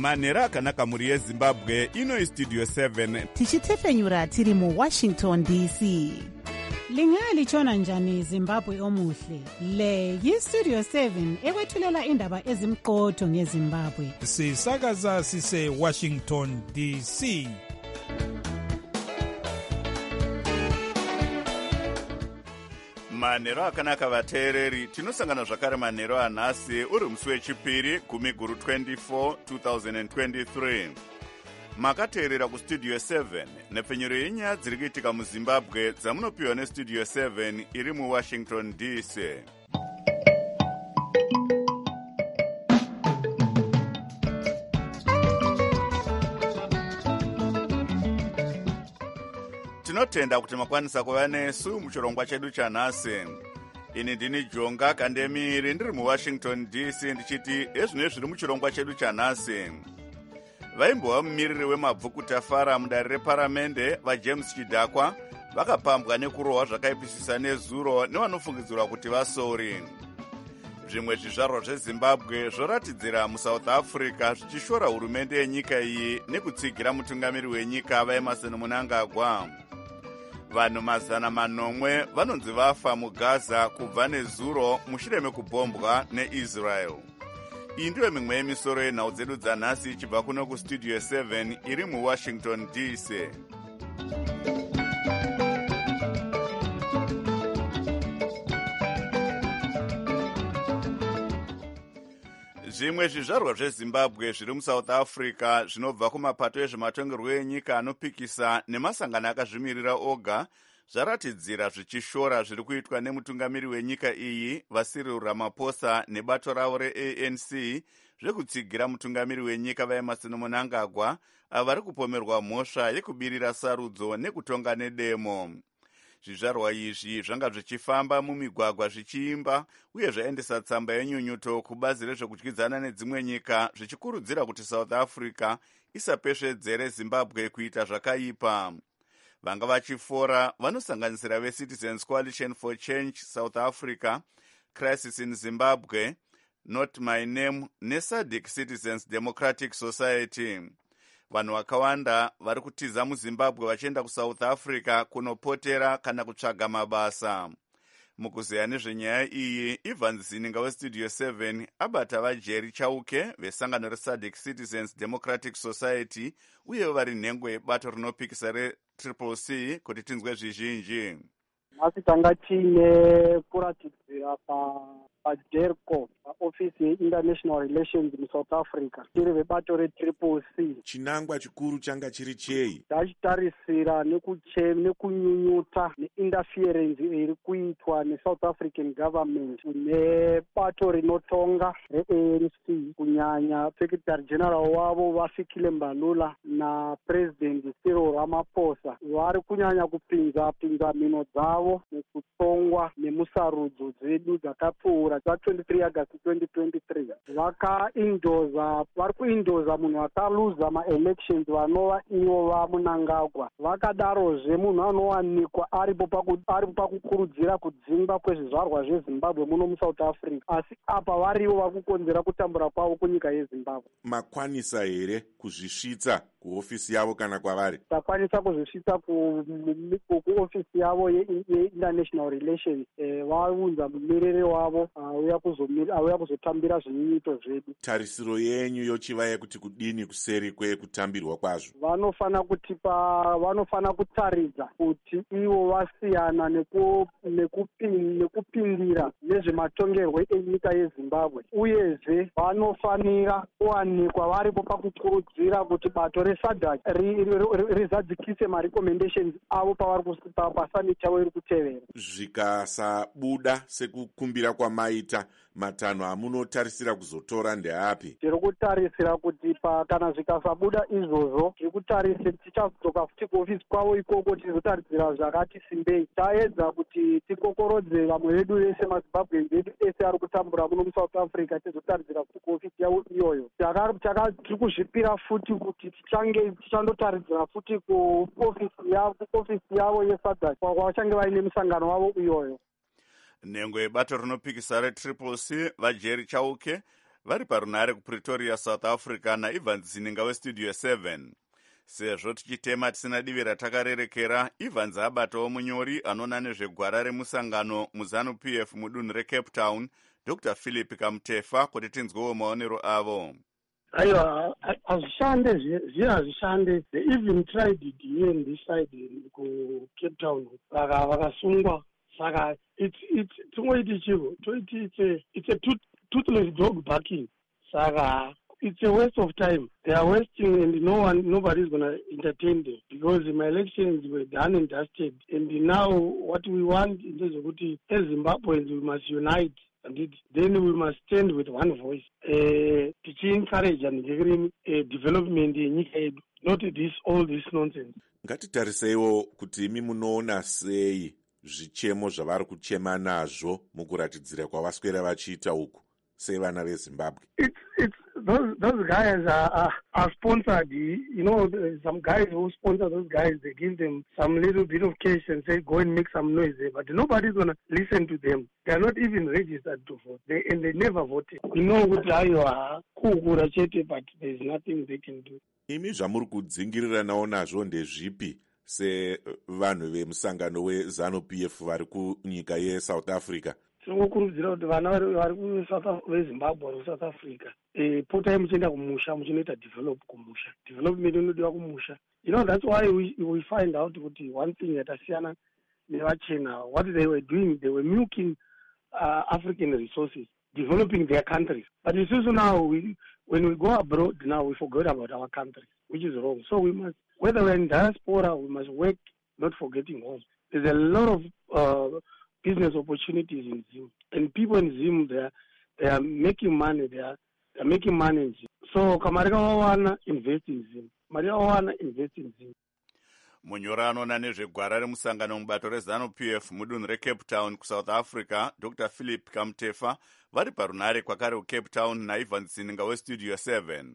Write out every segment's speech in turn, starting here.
manhero akanaka mhuri yezimbabwe. Ino Studio 7 tichitefenyura tiri muWashington DC. Lingalitshona njani Zimbabwe omuhle? Le yiStudio 7 ekwethulela indaba ezimqotho ngeZimbabwe. Sisakaza sise Washington DC. manhero akanaka vateereri, tinosangana zvakare manhero anhasi uri musi wechipiri 10/24 2023. makateerera kustudio 7 nepfenyuro yenyaya dziri kuitika muzimbabwe dzamunopiwa nestudio 7 iri muwashington DC. tinotenda kuti makwanisa kuva nesu muchirongwa chedu chanhasi. ini ndini Jonga Kandemiri ndiri muwashington DC ndichiti ezvino zviri muchirongwa chedu chanhasi. vaimbova mumiriri wemabvukutafara mudare reparamende vaJames Chidhakwa vakapambwa nekurohwa zvakaipisisa nezuro nevanofungidzirwa kuti vasori. zvimwe zvizvarwa zvezimbabwe zvoratidzira muSouth Africa zvichishora hurumende yenyika iyi nekutsigira mutungamiri wenyika vaEmerson Mnangagwa. vanhu 900 vanonzi vafa muGaza kubva nezuro mushure mekubhombwa neIsrael. iyi ndiyo mimwe yemisoro yenhau dzedu dzanhasi ichibva kuno kustudio 7 iri muwashington DC. zvimwe zvizvarwa zvezimbabwe zviri muSouth Africa zvinobva kumapato ezvematongerwo enyika anopikisa nemasangano akazvimirira oga zvaratidzira zvichishora zviri kuitwa nemutungamiri wenyika iyi vaCyril Ramaphosa nebato ravo reANC zvekutsigira mutungamiri wenyika vaEmerson Mnangagwa avari kupomerwa mhosva yekubirira sarudzo nekutonga nedemo. zvizvarwa izvi zvanga zvichifamba mumigwagwa zvichiimba uye zvaendesa tsamba yenyunyuto kubazi rezvekudyidzana nedzimwe nyika zvichikurudzira kuti South Africa isapesvedzere Zimbabwe kuita zvakaipa. vanga vachifora vanosanganisira veCitizens Coalition for Change South Africa, Crisis in Zimbabwe, Not My Name neSADC Citizens Democratic Society. vanhu vakawanda vari kutiza muZimbabwe vachienda kuSouth Africa kunopotera kana kutsvaga mabasa. mukuzeya nezvenyaya iyi, Ivan Zininga westudio 7 abata vaJerry Chauke vesangano reSADC Citizens Democratic Society uye vari nhengo yebato rinopikisa reCCC kuti tinzwe zvizhinji. nhasi tanga tiine kuratidzira paDERCO, paofisi yeInternational Relations muSouth Africa, tiri vebato reCCC. chinangwa chikuru changa chiri chei? tachitarisira nekunyunyuta neinterference iri kuitwa neSouth African government nebato rinotonga reANC, kunyanya secretary general wavo vaFikile Mbalula napresident Cyril Ramaphosa vari kunyanya kupinza mhino dzavo nekutongwa nemusarudzo dzedu dzakapfuura dza23 August 2023. vari kuindoza munhu akaluza maelections vanova ivo vaMnangagwa. vakadarozve munhu anowanikwa aripo pakukurudzira kudzingwa kwezvizvarwa zveZimbabwe muno muSouth Africa, asi apa varivo vari kukonzera kutambura kwavo kunyika yeZimbabwe. makwanisa here kuzvisvitsa kuofisi yavo kana kwavari? takwanisa kuzvisvitsa kuofisi yavo yeInternational Relations. vaunza mumiriri wavo auya kuzotambira zvinyunyuto zvedu. tarisiro yenyu yochiva yekuti kudini kuseri kwekutambirwa kwazvo? vanofana kutaridza kuti ivo vasiyana nekupindira nezvematongerwo enyika yeZimbabwe, uyezve vanofanira kuwanikwa varipo pakukurudzira kuti bato reSADC rizadzikise marecommendations avo pasamiti chavo iri kutevera. zvikasabuda sekukumbira kwamaita, matanho amunotarisira kuzotora ndeapi? tiri kutarisira kuti kana zvikasabuda izvozvo tiri kutarisira tichadzoka futi kuofisi kwavo ikoko tizotarisira zvakati simbei. taedza kuti tikokorodze vamwe vedu vese maZimbabwe vedu ese ari kutambura muno muSouth Africa tizotarisira futi kuofisi yavo iyoyo. tiri kuzvipira futi kuti tichandotaridzira futi kuofisi yavo yeSADC kwavachange vaine musangano wavo iyoyo. nhengo yebato rinopikisa reCCC vaJerry Chauke vari parunare kupretoria, South Africa, naEvans Zininga westudio 7. Sezvo tichitema tisina divi ratakarerekera, Evans abatawo munyori anoona nezvegwara remusangano muZANU-PF mudunhu reCape Town, Dr. Philip Kamtefa, kuti tinzwewo maonero avo. Aiwa, hazvishande hazvishande. They even tried it here in this side ku Cape Town. Vakasungwa. Saka tingoiti chiro. It's a toothless dog barking. Saka it's a waste of time. They are wasting, and nobody is going to entertain them, because my elections were done and dusted. And now what we want in terms of as Zimbabweans, we must unite. And then we must stand with one voice. To encourage and development in Nika, not all this nonsense. Ngatitariseiwo kuti imi munoona sei zvichemo zvavari kuchema nazvo mukuratidzira kwavaswera vachiita uku sevana veZimbabwe. Those guys are sponsored. Some guys who sponsor those guys, they give them some little bit of cash and say, go and make some noise there. But nobody's going to listen to them. They are not even registered to vote. And they never voted. We know what they are, but there's nothing they can do. Imi zvamuri kudzingirira nazvo ndezvipi sevanhu vemusangano weZANU-PF vari kunyika yeSouth Africa? Tinokurudzira kuti vana vari veZimbabwe vari kuSouth Africa potai muchienda kumusha, muchinoita development inodiwa kumusha. That's why we find out kuti one thing yatasiyana nevachena, what they were doing, they were milking African resources, developing their countries. But you see, so now when we go abroad now, we forget about our country, which is wrong. So we must, whether we're in diaspora, we must work, not forgetting home. There's a lot of business opportunities in Zim, and people in Zim, they are making money. They are making money in Zim. So Kamarika Wawana invest in Zim. Maria Wawana invest in Zim. Munyori anoona nezvegwara remusangano mubato reZANU-PF mudunhu reCape Town kuSouth Africa, Dr. Philip Kamtefa, vari parunare kwakare kuCape Town naEvans Zininga westudio 7.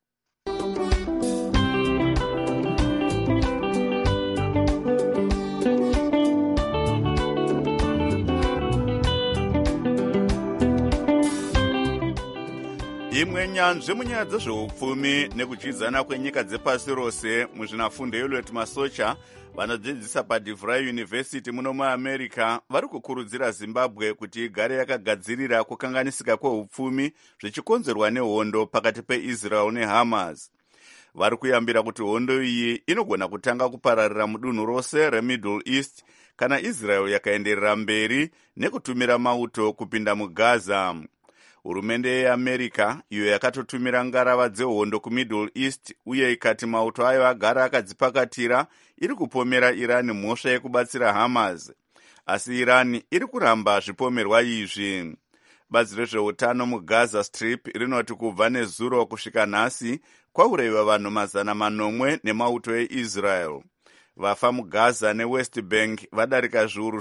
Imwe nyanzvi munyaya dzezveupfumi nekudyidzana kwenyika dzepasi rose muzvinafundo yeLouet Masocha, vanodzidzisa paDivry University muno muAmerica, vari kukurudzira Zimbabwe kuti igare yakagadzirira kukanganisika kweupfumi zvichikonzerwa nehondo pakati peIsrael neHamas. Vari kuyambira kuti hondo iyi inogona kutanga kupararira mudunhu rose reMiddle East kana Israel yakaenderera mberi nekutumira mauto kupinda muGaza. Hurumende yeAmerica iyo yakatotumira ngarava dzehondo kuMiddle East uye ikati mauto ayo agara akadzipakatira iri kupomera Iran mhosva yekubatsira Hamas. Asi Iran iri kuramba zvipomerwa izvi. Bazi rezveutano muGaza Strip rinoti kubva nezuro kusvika nhasi kwaurayiwa vanhu 900 nemauto eIsrael. Vafa muGaza neWest Bank vadarika zviuru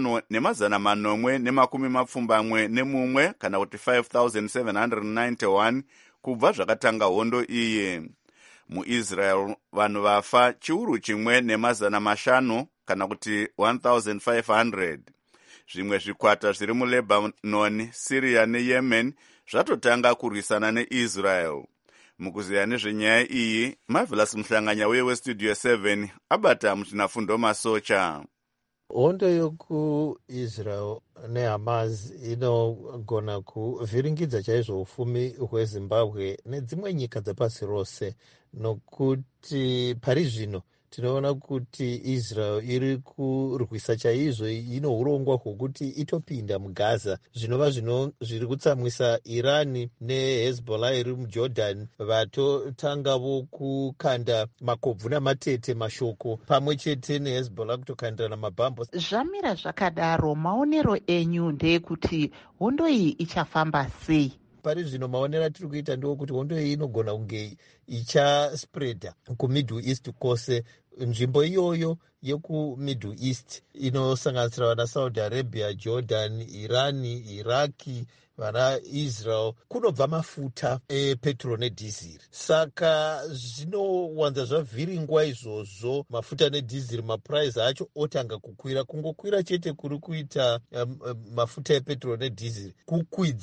5,471 kana kuti 5,791 kubva zvakatanga hondo iyi. MuIsrael vanhu vafa chiuru chimwe ne500 kana kuti 1,500. Zvimwe zvikwata zviri muLebanon, Syria neYemen zvatotanga kurwisana neIsrael. Mukuziya nezvenyaya iyi, Marvelous Muhlanganya westudio 7 abata muzvinafundo Masocha. Hondo yokuIsrael neHamas inogona kuvhiringidza chaizvo ufumi hweZimbabwe nedzimwe nyika dzepasi rose, nokuti pari zvino tinoona kuti Israel iri kurwisa chaizvo, ino urongwa hwokuti itopinda muGaza, zvinova zviri kutsamwisa Iran neHezbollah iri muJordan vatotangavo kukanda makobvu namatete mashoko pamwe chete neHezbollah kutokandirana mabhambo. Zvamira zvakadaro, maonero enyu ndeyekuti hondo iyi ichafamba sei? Pari zvino maonero atiri kuita ndewokuti hondo iyi inogona kunge ichaspreada kuMiddle East kwose. Nzvimbo iyoyo yekuMiddle East inosanganisira vana Saudi Arabia, Jordan, Iran, Iraki, vana Israel, kunobva mafuta epetrol nedhiziri. Saka zvinowanza zvavhiringwa izvozvo mafuta nedhiziri, mapuraizi acho otanga kukwira. Kungokwira chete kuri kuita mafuta epetrol nedhiziri kukwidza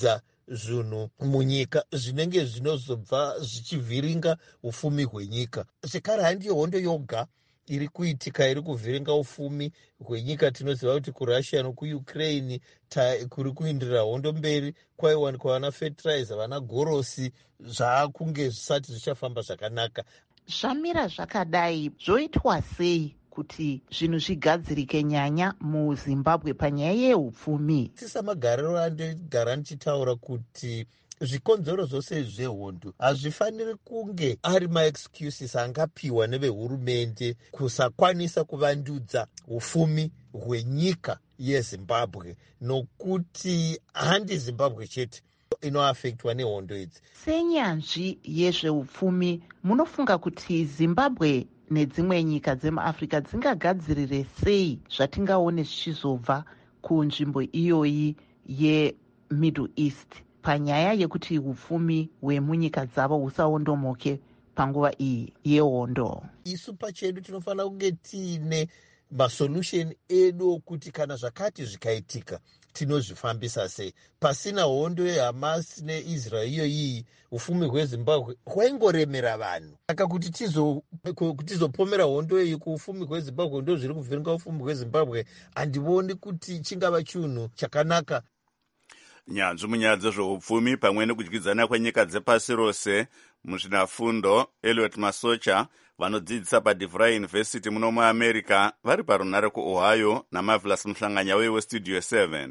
zvinhu munyika zvinenge zvinozobva zvichivhiringa ufumi hwenyika. Zvekare handiyo hondo yoga iri kuitika iri kuvhiringa ufumi hwenyika. Tinoziva kuti kurussia nokuukraine kuri kuindira hondo mberi kwaiwanikwa vana fertilizer, vana gorosi, zvaakunge zvisati zvichafamba zvakanaka. Zvamira zvakadai zvoitwa sei kuti zvinhu zvigadzirike nyanya muZimbabwe panyaya yeupfumi? Samagariro andogara ndichitaura kuti zvikonzero zvose zvehondo hazvifaniri kunge ari maexcuses angapiwa nevehurumende kusakwanisa kuvandudza ufumi hwenyika yeZimbabwe, nokuti handi Zimbabwe chete inoafektwa nehondo idzi. Senyanzvi yezveupfumi, munofunga kuti Zimbabwe nedzimwe nyika dzemuAfrica dzingagadzirire sei zvatingaone zvichizobva kunzvimbo iyoyi yeMiddle East panyaya yekuti upfumi hwemunyika dzavo husaondomoke panguva iyi yehondo? Isu pachedu tinofanira kunge tiine masolution edu kuti kana zvakati zvikaitika tinozvifambisa sei. Pasina hondo yeHamas neIsrael iyoyi, ufumi hweZimbabwe hwaingoremera vanhu. Saka kuti tizopomera hondo iyi kuufumi hweZimbabwe ndo zviri kuvhiringa ufumi hweZimbabwe, handivoni kuti chingava chinhu chakanaka. Nyanzvi munyaya dzezveupfumi pamwe nekudyidzana kwenyika dzepasi rose, muzvinafundo Elliot Masocha vanodzidzisa paDeVry University muno muAmerica vari parunhare kuOhio naMarvelous Muhlanganya weStudio 7.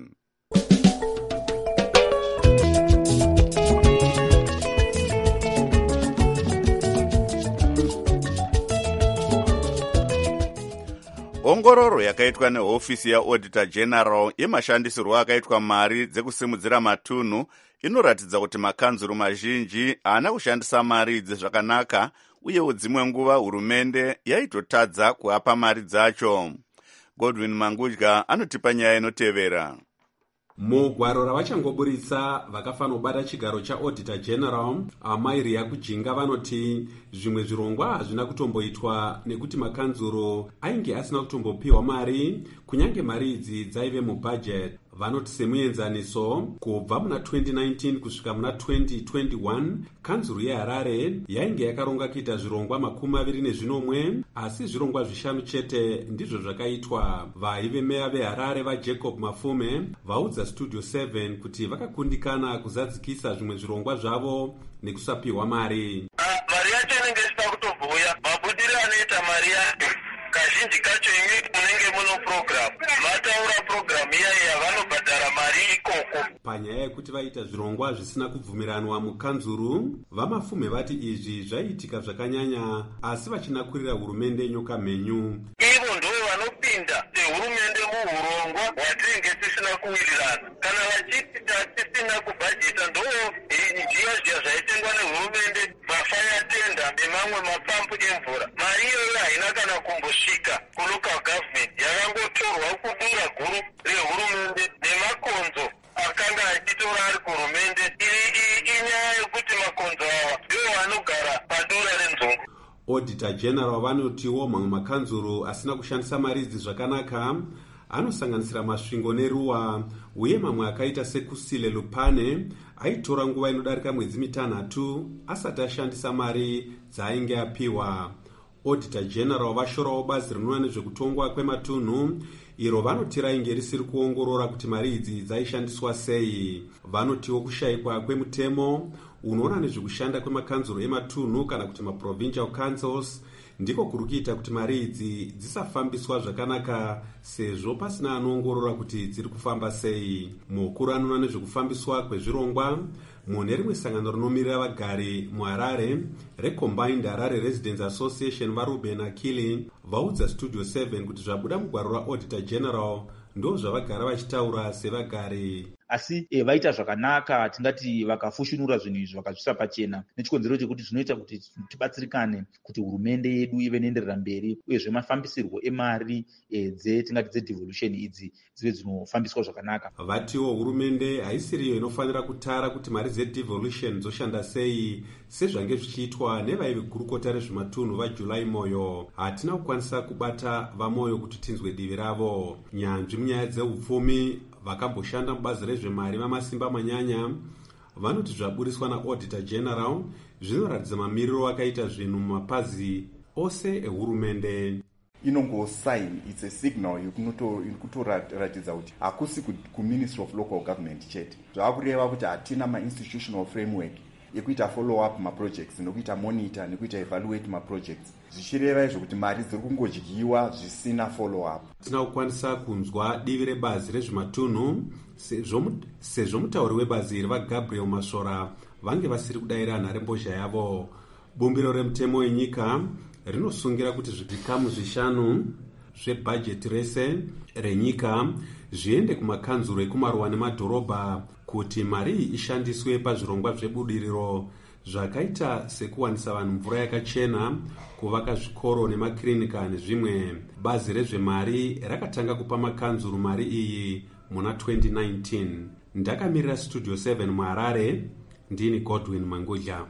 Ongororo yakaitwa nehofisi yaAuditor General yemashandisirwo akaitwa mari dzekusimudzira matunhu inoratidza kuti makanzuru mazhinji haana kushandisa mari idzi zvakanaka, uyewo dzimwe nguva hurumende yaitotadza kuapa mari dzacho. Godwin Mangudya anotipa nyaya inotevera. Mugwaro ravachangoburitsa vakafanobata chigaro chaAuditor General amairi yakujinga vanoti zvimwe zvirongwa hazvina kutomboitwa nekuti makanzuro ainge asina kutombopiwa mari, kunyange mari idzi dzaive mubudget. Vanoti semuenzaniso, kubva muna 2019 kusvika muna 2021 kanzuru yeHarare yainge yakaronga kuita zvirongwa 21, asi zvirongwa 5 chete ndizvo zvakaitwa. Vaive meya veHarare vaJacob Mafume vaudza Studio 7 kuti vakakundikana kuzadzikisa zvimwe zvirongwa zvavo nekusapiwa mari. Mari yacho inenge isina kutomboya, mabudiro anoita mari yacho kazhinji kacho imi munenge muno program, mataura program iya vanobhadhara mari ikoko. Panyaya yekuti vaita zvirongwa zvisina kubvumiranwa mukanzuru, vaMafume vati izvi zvaiitika zvakanyanya, asi vachinakurira hurumende nyoka mhenyu. Ivo ndo vanopinda sehurumende muhurongwa hwatinenge tisina kuwirirana. Kana vachiti tisina kubhajeta ndo zviya zvaitengwa nehurumende, mafaya tenda nemamwe mapampu emvura. Mari iyoyo haina kana kumbosvika kulocal government, yakangotorwa kudura guru rehurumende nemakonzo akanga achitora ari kuhurumende. Inyaya yekuti makonzo ava ndiwo vanogara padura renzungu. Auditor General vanotiwo mamwe makanzuro asina kushandisa mari idzi zvakanaka anosanganisira Masvingo neRuwa, uye mamwe akaita seKusile Lupane aitora nguva inodarika mwedzi 6 asati ashandisa mari dzaainge apiwa. Auditor General vashorawo bazi rinoona nezvekutongwa kwematunhu iro vanoti rainge risiri kuongorora kuti mari idzi dzaishandiswa sei. Vanotiwo kushayikwa kwemutemo unoona nezvekushanda kwemakanzuro ematunhu kana kuti maprovincial councils ndiko kuri kuita kuti mari idzi dzisafambiswa zvakanaka, sezvo pasina anoongorora kuti dziri kufamba sei. Mukuru anoona nezvekufambiswa kwezvirongwa mune rimwe sangano rinomirira vagari muHarare reCombined Harare Residents Association vaRuben Akili vaudza Studio 7 kuti zvabuda mugwaro raAuditor General ndo zvavagara vachitaura sevagari. Asi vaita zvakanaka, tingati vakafushunura zvinhu izvi vakazvisa pachena, nechikonzero chekuti zvinoita kuti tibatsirikane kuti hurumende yedu ive neenderera mberi, uyezve mafambisirwo emari tingati dzedevolution idzi dzive dzinofambiswa zvakanaka. Vatiwo hurumende haisiriyo inofanira kutara kuti mari dzedevolution dzoshanda sei, sezvange zvichiitwa nevaive gurukota rezvematunhu vaJuly Moyo. Hatina kukwanisa kubata vaMoyo kuti tinzwe divi ravo. Nyanzvi munyaya dzeupfumi vakamboshanda mubazi rezvemari vamasimba manyanya vanoti zvaburiswa naauditor general zvinoratidza mamiriro akaita zvinhu mumapazi ose ehurumende. Inongosign, it's a signal yekutoratidza kuti hakusi kuministry of local government chete. Zvakureva kuti hatina ma-institutional framework yekuita follow-up maprojects nekuita monitor nekuita evaluate maprojects. Zvichireva izvo kuti mari dziri kungodyiwa zvisina follow-up. Tina kukwanisa kunzwa divi rebazi rezvimatunhu sezvo mutauri webazi iri vaGabriel Masora vange vasiri kudayira nharembozha yavo. Bumbiro remutemo wenyika rinosungira kuti zvikamu 5 zvebhajeti rese renyika zviende kumakanzuro ekumaruwa nemadhorobha kuti mari ishandiswe pazvirongwa zvebudiriro zvakaita sekuwanisa vanhu mvura yakachena, kuvaka zvikoro nemakirinika nezvimwe. Bazi rezvemari rakatanga kupa makanzuro mari iyi muna 2019. Ndakamirira Studio 7 muHarare, ndini Godwin Mangudya.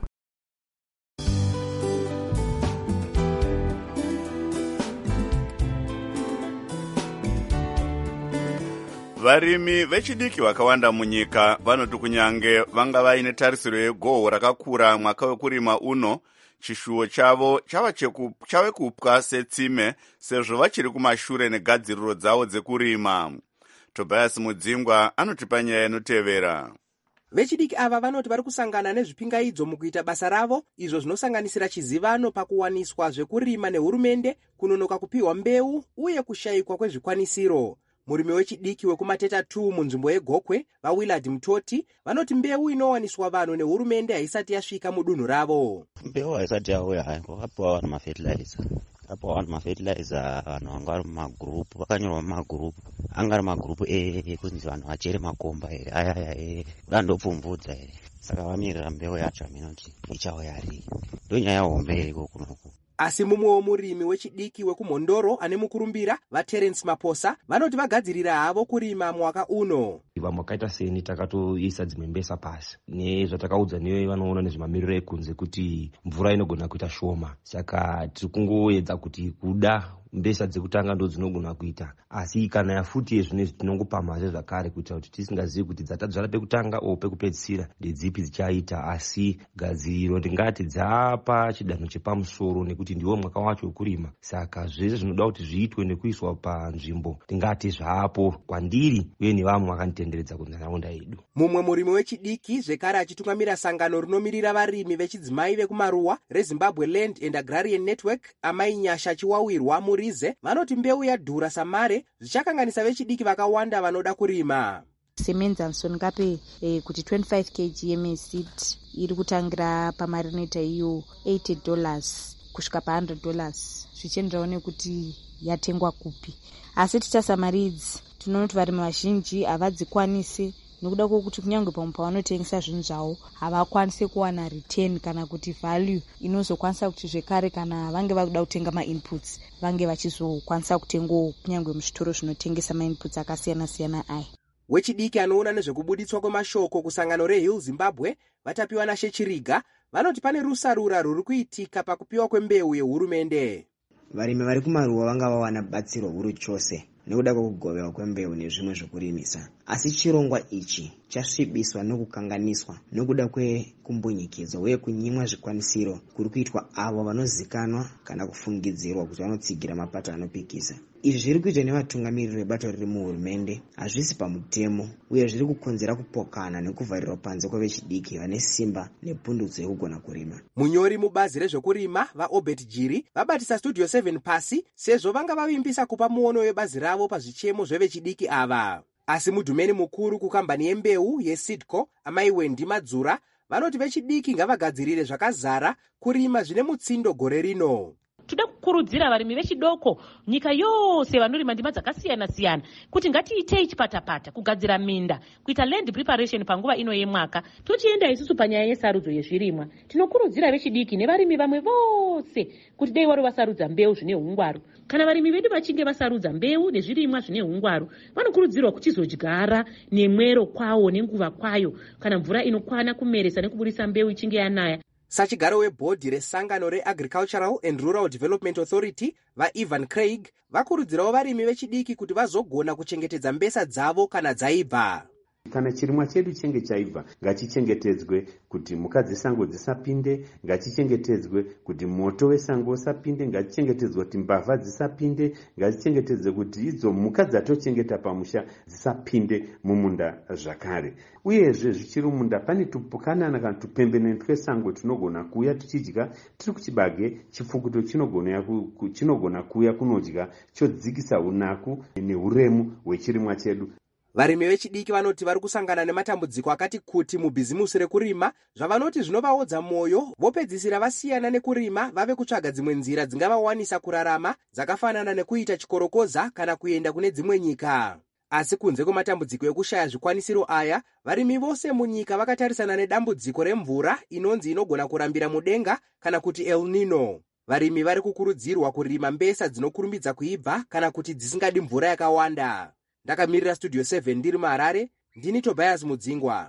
Varimi vechidiki vakawanda munyika vanoti kunyange vanga vaine tarisiro yegohwo rakakura mwaka wekurima uno, chishuwo chavo chave kupwa setsime sezvo vachiri kumashure negadziriro dzavo dzekurima. Tobias Mudzingwa anotipa nyaya inotevera. Vechidiki ava vanoti vari kusangana nezvipingaidzo mukuita basa ravo, izvo zvinosanganisira chizivano pakuwaniswa zvekurima nehurumende, kunonoka kupiwa mbeu uye kushayikwa kwezvikwanisiro. Murimi wechidiki wekumateta 2 munzvimbo yeGokwe, vaWillard Mutoti, vanoti mbeu inowaniswa vanhu nehurumende haisati yasvika mudunhu ravo. Mbeu haisati yauya hayi, kwapawa vanhu mafertilizer. Apo vanhu mafertilizer vanhu vanga vari mumagroup, vakanyorwa mumagroup. Anga ari magroup kunzi vanhu vachere makomba aya kudandopfumvudza ere. Saka vamirira mbeu yacho minoti ichauya ri. Ndonyaya hombe iriko kunoku. Asi mumwe murimi wechidiki wekumhondoro ane mukurumbira vaTerence Maposa vanoti vagadzirira havo kurima mwaka uno. Vamwe vakaita seni takatoisa dzimwe mbesa pasi nezvatakaudza neyo vanoona nezvemamiriro ekunze kuti mvura inogona kuita shoma, saka tiri kungoedza kuti kuda mbesa dzekutanga ndo dzinogona kuita, asi kana yafuti yezvino tinongopa mazve zvakare kuita kuti tisingazivi kuti dzatadzvara pekutanga o pekupedzisira ndedzipi dzichaita, asi gadziriro ndingati dzapa chidanho chepamusoro nekuti ndiwo mwaka wacho wekurima. Saka zvese zvinoda kuti zviitwe nekuiswa panzvimbo ndingati zvapo kwandiri uye nevamwe vakanditenderedza kunharaunda yedu. Mumwe murimi wechidiki zvekare achitungamira sangano rinomirira varimi vechidzimai vekumaruwa reZimbabwe Land and Agrarian Network, Amai Nyasha Chiwawirwa Murize, vanoti mbeu yadhura samare zvichakanganisa vechidiki vakawanda vanoda kurima. Semenza Ngape kuti 25 kg yemeseed iri kutangira pamarineta iyo $80 kusvika pa$100 zvichienderana nekuti yatengwa kupi. Asi tichasa mari idzi tinoti varimi vazhinji havadzikwanisi nekuda kwokuti kunyange pamwe pavanotengesa zvinhu zvavo havakwanisi kuwana return kana kuti value inozokwanisa kuti zvekare kana vange vakuda kutenga mainputs vange vachizokwanisa kutengawo kunyange muzvitoro zvinotengesa mainputs akasiyana siyana aya. Wechidiki anoona nezvekubuditswa kwemashoko kusangano reHill Zimbabwe vatapiwa naShechiriga vanoti pane rusarura ruri kuitika pakupiwa kwembeu yehurumende. Varimi vari kumaruwa vanga vawana batsiro huru chose nekuda kwekugoverwa kwembeu nezvimwe zvokurimisa, asi chirongwa ichi chasvibiswa nokukanganiswa nokuda kwekumbunyikidzo uye kunyimwa zvikwanisiro kuri kuitwa avo vanozikanwa kana kufungidzirwa kuti vanotsigira mapato anopikisa. Izvi zviri kuitwa nevatungamiriri vebato riri muhurumende hazvisi pamutemo uye zviri kukonzera kupokana nekuvharirwa panze kwevechidiki vane simba nepundutso yekugona kurima. Munyori mubazi rezvokurima vaObert Jiri vabatisa Studio 7 pasi sezvo vanga vavimbisa kupa muono webazi ravo pazvichemo zvevechidiki ava. Asi mudhumeni mukuru kukambani yembeu yeSeedco, Amai Wendi Madzura, vanoti vechidiki ngavagadzirire zvakazara kurima zvine mutsindo gore rino. Toda kukurudzira varimi vechidoko nyika yose vanorima ndima dzakasiyana siyana kuti ngatiitei chipatapata kugadzira minda, kuita land preparation panguva ino yemwaka. Tochienda isusu panyaya yesarudzo yezvirimwa, tinokurudzira vechidiki nevarimi vamwe vose kuti dei wari vasarudza mbeu zvine hungwaru. Kana varimi vedu vachinge vasarudza mbeu nezvirimwa zvine hungwaru, vanokurudzirwa kuchizodyara nemwero kwawo nenguva kwayo kana mvura inokwana kumeresa nekuburisa mbeu ichinge yanaya. Sachigaro webhodhi resangano reAgricultural and Rural Development Authority vaEvan Craig vakurudzirawo varimi vechidiki kuti vazogona kuchengetedza mbesa dzavo kana dzaibva. kana chirimwa chedu chenge chaibva ngachichengetedzwe kuti mhuka dzesango dzisapinde, ngachichengetedzwe kuti moto wesango usapinde, ngachichengetedzwe kuti mbavha dzisapinde, ngachichengetedzwe kuti idzo mhuka dzatochengeta pamusha dzisapinde mumunda zvakare. Uyezve zvichiri munda pane tupukanana kana tupembenene twesango tunogona kuuya tuchidya tiri kuchibage, chipfukuto chinogona kuuya kunodya chodzikisa unaku neuremu hwechirimwa chedu. Varimi vechidiki vanoti vari kusangana nematambudziko akati kuti mubhizimusi rekurima, zvavanoti zvinovaodza mwoyo, vopedzisira vasiyana nekurima vave kutsvaga dzimwe nzira dzingavawanisa kurarama dzakafanana nekuita chikorokoza kana kuenda kune dzimwe nyika. Asi kunze kwematambudziko ekushaya zvikwanisiro aya, varimi vose munyika vakatarisana nedambudziko remvura inonzi inogona kurambira mudenga kana kuti El Nino. Varimi vari kukurudzirwa kurima mbesa dzinokurumbidza kuibva kana kuti dzisingadi mvura yakawanda. Ndakamirira Studio 7 ndiri muHarare, ndini Tobias Mudzingwa.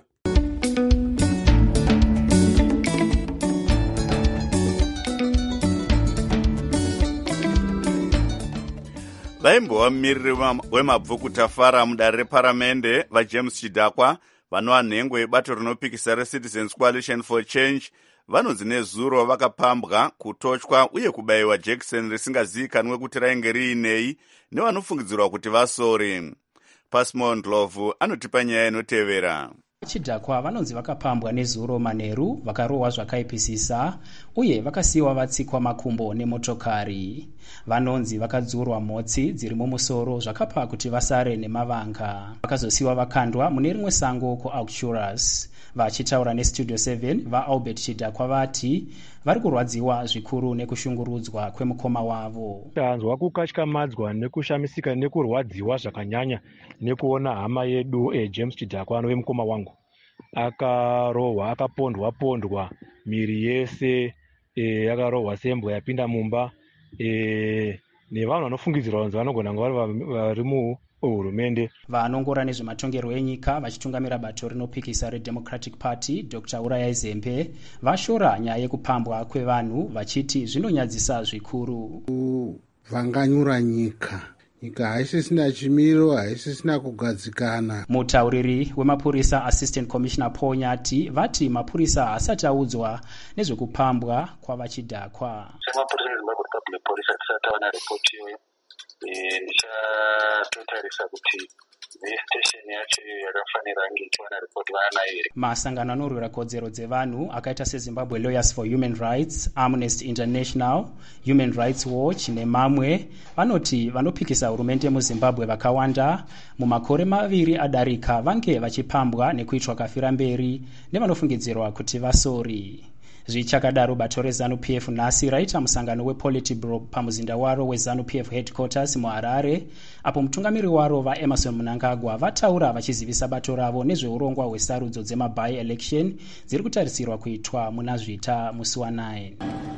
vaimbova mumiriri wemabvukutafara mudare reparamende vajames chidhakwa vanova nhengo yebato rinopikisa reCitizens Coalition for Change vanonzi nezuro vakapambwa, kutochwa uye kubayiwa jekiseni risingazivikanwe kuti rainge riinei nevanofungidzirwa kuti vasori. Pasmon Ndlovu anotipa nyaya inotevera. Chidhakwa vanonzi vakapambwa nezuro manheru, vakarohwa zvakaipisisa uye vakasiyiwa vatsikwa makumbo nemotokari. Vanonzi vakadzurwa mhotsi dziri mumusoro zvakapa kuti vasare nemavanga. Vakazosiyiwa vakandwa mune rimwe sango kuAucturus. Vachitaura neStudio 7 vaAlbert Chidhakwa vati vari kurwadziwa zvikuru nekushungurudzwa kwemukoma wavo. Tanzwa kukatyamadzwa nekushamisika nekurwadziwa zvakanyanya nekuona hama yedu James Chidhakwa wemukoma wangu akarohwa, akapondwa miri yese, akarohwa sembwa yapinda mumba, nevanhu vanofungidzirwa kunzi vanogona kunge vari muhurumende. Vanongora nezvematongerwo enyika vachitungamira bato rinopikisa reDemocratic Party Dr. Urayai Zembe vashora nyaya yekupambwa kwevanhu vachiti zvinonyadzisa zvikuru. Kuvhanganyura nyika haisisina chimiro, haisisina kugadzikana. Mutauriri wemapurisa Assistant Commissioner Paul Nyati vati mapurisa hasati audzwa nezvekupambwa kwavachidhakwa. Semapurisa eZimbabwe Public Police hatisati tawana ripoti iyoyo. Ndichatotarisa kuti station yacho yakafanira kunge ichiwana ripoti vanayo here. Masangano anorwira kodzero dzevanhu akaita seZimbabwe Lawyers for Human Rights, Amnesty International, Human Rights Watch nemamwe vanoti vanopikisa hurumende muZimbabwe vakawanda mumakore maviri adarika vange vachipambwa nekuitwa kafira mberi nevanofungidzirwa kuti vasori. Zvichakadaro bato reZANU-PF nhasi raita musangano wePolitburo pamuzinda waro weZANU-PF headquarters muHarare, apo mutungamiri waro vaEmerson Mnangagwa vataura vachizivisa bato ravo nezveurongwa hwesarudzo dzemaby election dziri kutarisirwa kuitwa muna Zvita musi wa9.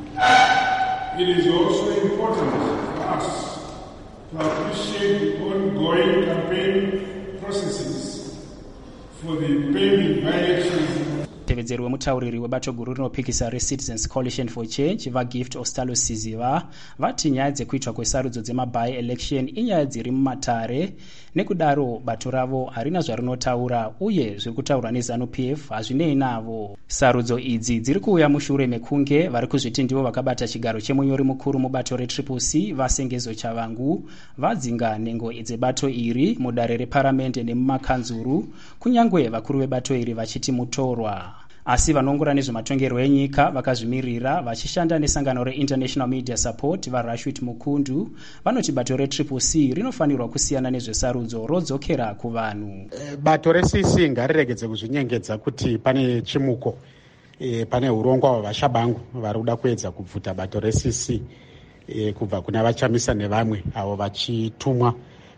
It is also important for us to appreciate the ongoing campaign processes for the pending by-elections. Tevedzeri wemutauriri webato guru rinopikisa reCitizens Coalition for Change vaGift Ostalo Siziva vati nyaya dzekuitwa kwesarudzo dzemaby election inyaya dziri mumatare, nekudaro bato ravo harina zvarinotaura uye zviri kutaurwa neZANU-PF hazvinei navo. Sarudzo idzi dziri kuuya mushure mekunge vari kuzviti ndivo vakabata chigaro chemunyori mukuru mubato reCCC vaSengezo Chavangu vadzinga nhengo dzebato iri mudare reparamende nemumakanzuru, kunyangwe vakuru vebato iri vachiti mutorwa. Asi vanongora nezvematongerwo enyika vakazvimirira vachishanda nesangano reInternational Media Support vaRashid Mukundu vanoti bato reCCC rinofanirwa kusiyana nezvesarudzo rodzokera kuvanhu. Bato reCCC ngariregedze kuzvinyengedza kuti pane chimuko, pane urongwa hwavashabangu vari kuda kuedza kubvuta bato reCCC kubva kuna vachamisa nevamwe avo vachitumwa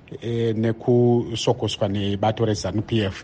nekusokoswa nebato reZANU-PF.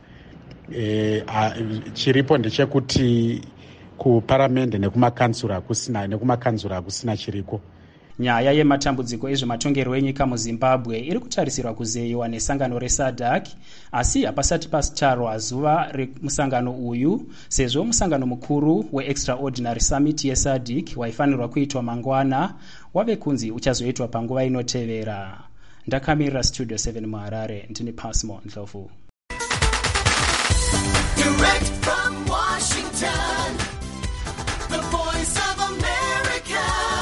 Chiripo ndechekuti kuparamende nekumakanzura hakusina chiriko. Nyaya yematambudziko ezvematongerwo enyika muZimbabwe iri kutarisirwa kuzeyiwa nesangano reSADC, asi hapasati pasitarwa zuva remusangano uyu, sezvo musangano mukuru weExtraordinary Summit yeSADC waifanirwa kuitwa mangwana wave kunzi uchazoitwa panguva inotevera. Ndakamirira Studio 7 muHarare, ndini Pasmo Ndlovu. Direct from Washington, the voice of America,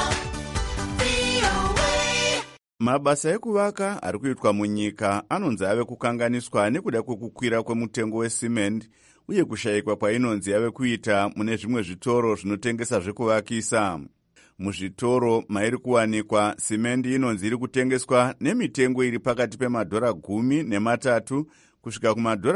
VOA. Mabasa ekuvaka ari kuitwa munyika anonzi ave kukanganiswa nekuda kwekukwira kwemutengo wesimende uye kushayikwa kwainonzi yave kuita mune zvimwe zvitoro zvinotengesa zvekuvakisa. Muzvitoro mairi kuwanikwa simende inonzi iri kutengeswa nemitengo iri pakati $10 kusvika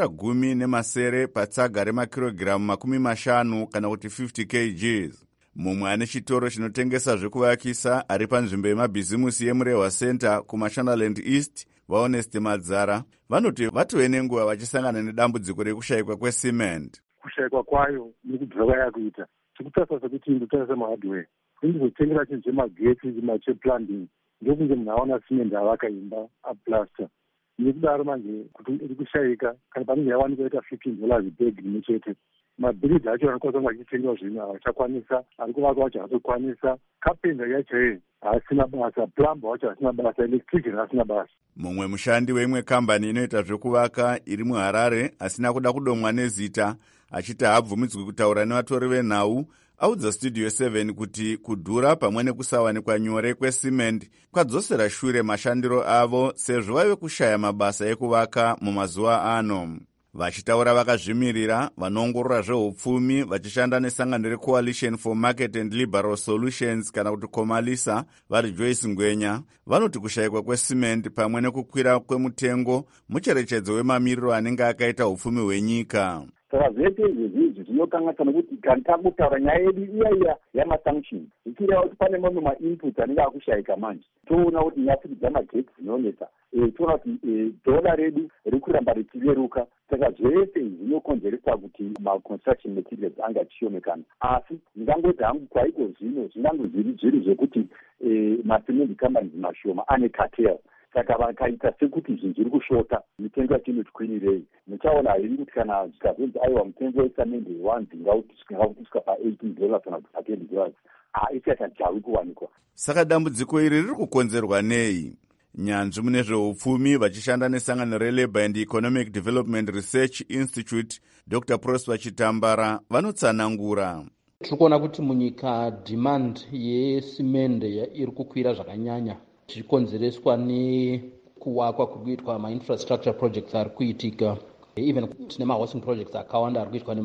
$10 patsaga remakirogiramu 50 kana kuti 50 kg. Mumwe ane chitoro chinotengesa zvekuvakisa ari panzvimbo yemabhizimusi yeMurehwa Center kuMashonaland East, Honest Madzara, vanoti vatove nenguva vachisangana nedambudziko rekushayikwa kwesimende. Kushayikwa kwayo nekudhirova yakuita chikutarisa sekuti ndotarisa mahardware indizotengera chinhu chemagetsi cheplumbing ndokunge munhu aona simende avaka imba aplaster. Nekudaro manje kuti iri kushayika kana panenge yawanikwa ita $15 bag rimwe chete. Mabhiriji acho anokwanisa kunge achitengewa zvinhu havachakwanisa, ari kuvaka wacho haatokwanisa, kapenda yacho haasina basa, plumber wacho haasina basa, electrician haasina basa. Mumwe mushandi weimwe kambani inoita zvekuvaka iri muHarare asina kuda kudomwa nezita achiti haabvumidzwi kutaura nevatori venhau audza Studio 7 kuti kudhura pamwe nekusawanikwa nyore kwesimende kwadzosera shure mashandiro avo sezvo vaive kushaya mabasa ekuvaka mumazuva ano. Vachitaura vakazvimirira, vanoongorora zveupfumi vachishanda nesangano reCoalition for Market and Liberal Solutions kana kuti Comalisa, vari Joyce Ngwenya, vanoti kushayikwa kwesimende pamwe nekukwira kwemutengo mucherechedzo wemamiriro anenge akaita upfumi hwenyika. Saka zvese izvi zvinokanganisa nokuti kana takutaura nyaya yedu iya yamasanction zvichireva kuti pane mamwe mainput anenge akushayika manje. Toona kuti nyasiri dzamagetsi dzinonetsa, toona kuti dhola redu riri kuramba richireruka. Saka zvese izvi zvinokonzeresa kuti maconstruction materials anga achishomekana. Asi ndingangoti hangu kwaiko zvino zvingangozviri zviri zvekuti masimende companies mashoma ane cartel. Saka vakaita sekuti zvinhu zviri kushota, mitengo yacho inotikwinirei. Muchaona heri kuti kana zvikazonzi aiwa mutengo wesamende kusvika pa$18 kana kuti pa$20, ichachajawi kuwanikwa. Saka dambudziko iri riri kukonzerwa nei? Nyanzvi mune zveupfumi vachishanda nesangano reLabour and Economic Development Research Institute, Dr. Prosper Chitambara, vanotsanangura. Tiri kuona kuti munyika demand yesimende iri kukwira zvakanyanya, zvichikonzereswa nekuwakwa kurikuitwa mainfrastructure projects ari kuitika. Even tine mahousing projects akawanda ari kuitwa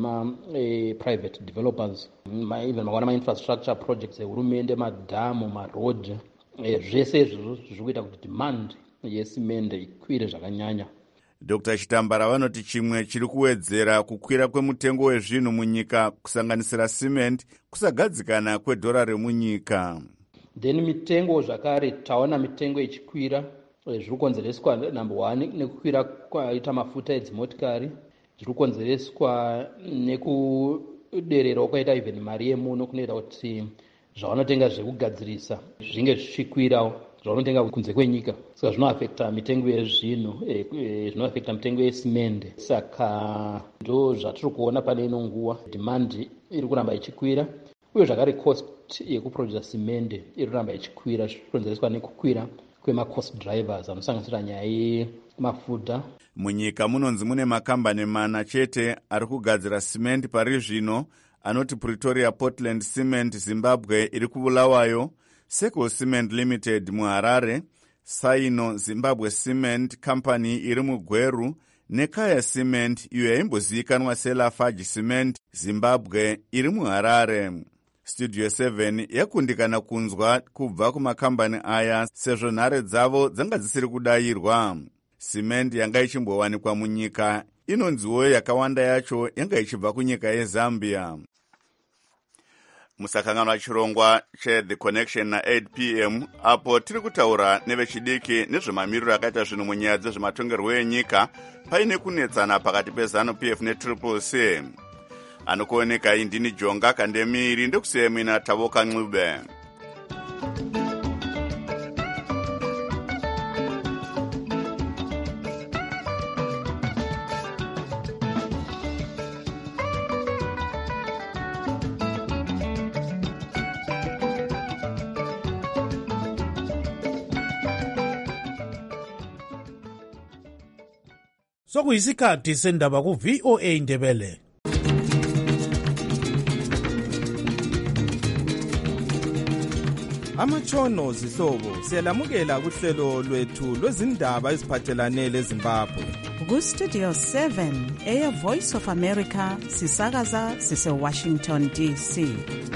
private developers. Even makaona mainfrastructure projects ehurumende, madhamu, maroad. Zvese izvozvo zviri kuita kuti demand yesimende ikwire zvakanyanya. Dr. Chitambara vanoti chimwe chiri kuwedzera kukwira kwemutengo wezvinhu munyika kusanganisira simende kusagadzikana kwedhora remunyika. Then mitengo zvakare taona mitengo ichikwira zviri kukonzereswa number 1 nekukwira kwaita mafuta edzimotikari, zviri kukonzereswa nekuderera kwaita even mari yemuno kunoita kuti zvavanotenga zvekugadzirisa zvinge zvichikwirawo zvavanotenga kunze kwenyika. Saka zvinoafekta mitengo yezvinhu, zvinoafekta mitengo yesimende. Saka ndo zvatiri kuona pane ino nguva demand iri kuramba ichikwira, uye zvakare cost yekuproduce simende iri kuramba ichikwira zvichikonzereswa nekukwira kwemacost drivers anosanganisira nyaya yemafuta. Munyika munonzi mune makambani 4 chete ari kugadzira simende pari zvino, anoti Pretoria Portland Cement Zimbabwe iri kuBulawayo, Seco Cement Limited muHarare, Saino Zimbabwe Cement Company iri muGweru, neKaya Cement iyo yaimbozivikanwa seLafarge Cement Zimbabwe iri muHarare. Studio 7 yakundikana kunzwa kubva kumakambani aya sezvo nhare dzavo dzanga dzisiri kudayirwa. Simende yanga ichimbowanikwa munyika inonziwo yakawanda yacho yanga ichibva kunyika yeZambia. Musakanganwa chirongwa cheThe Connection na 8 p.m. apo tiri kutaura nevechidiki nezvemamiriro akaita zvinhu munyaya dzezvematongerwo enyika paine kunetsana pakati peZANU-PF neCCC. Anokuoneka indini Jonga Kandemiri ndekusiyemina Tavoka Ncube. Sokuyisikhathi sendaba ku VOA Ndebele. amatshono zihlobo siyalamukela kuhlelo lwethu lwezindaba eziphathelane leZimbabwe. Ku-Studio 7 Voice of America sisakaza sise-Washington DC.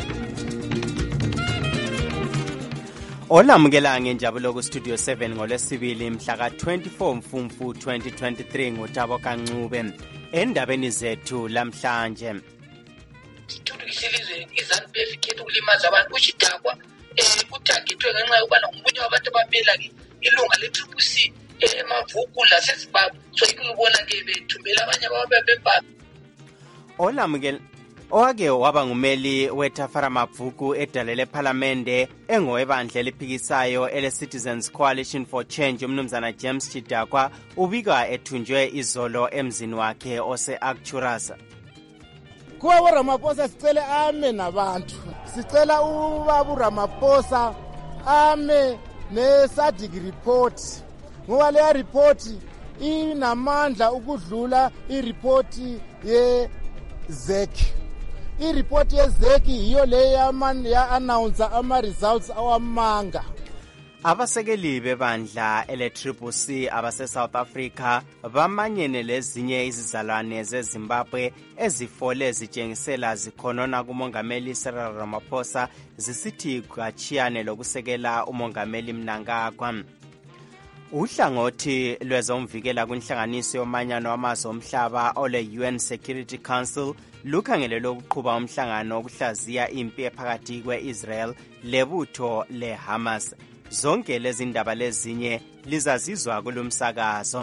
Olamukela ngenjabulo ku-Studio 7 ngolwesibili mhla ka-24 Mfumfu 2023 nguThabo Kancube. Endabeni zethu lamhlanje. Isizwe iZANU-PF ikhetha ukulimaza abantu kuchidakwa kutagethwe ngenxa yokubana umunye wabantu abamela ilunga le-CCC emavuku laseZimbabwe. So ikubona ke bethumbela abanye ababebebha. Owake waba ngumeli weTafara Mavuku edalele parliamente engowebandla eliphikisayo ele-Citizens Coalition for Change umnumzana James Chidakwa ubika ethunjwe izolo emzini wakhe ose-Arcturus. Kuwa Ramaphosa sicela ame nabantu. Sicela ubaba Ramaphosa ame ne-SADC report. Ngoba le report inamandla ukudlula i-report ye-ZEC. I-report ye-ZEC yiyo le ya-announce ama-results awamanga. Abasekeli bebandla ele-CCC abase-South Africa bamanyene lezinye izizalwane zeZimbabwe ezifole zitshengisela zikhonona kumongameli Cyril Ramaphosa zisithi kwachiyane lokusekela umongameli Mnangagwa. Uhlangothi lwezomvikela kwinhlanganiso yomanyano wamazwe omhlaba ole-UN Security Council lukhangelele ukuqhuba umhlangano wokuhlaziya impi ephakathi kwe-Israel lebutho le-Hamas. Zonke lezi ndaba lezinye lizazizwa kulumsakazo.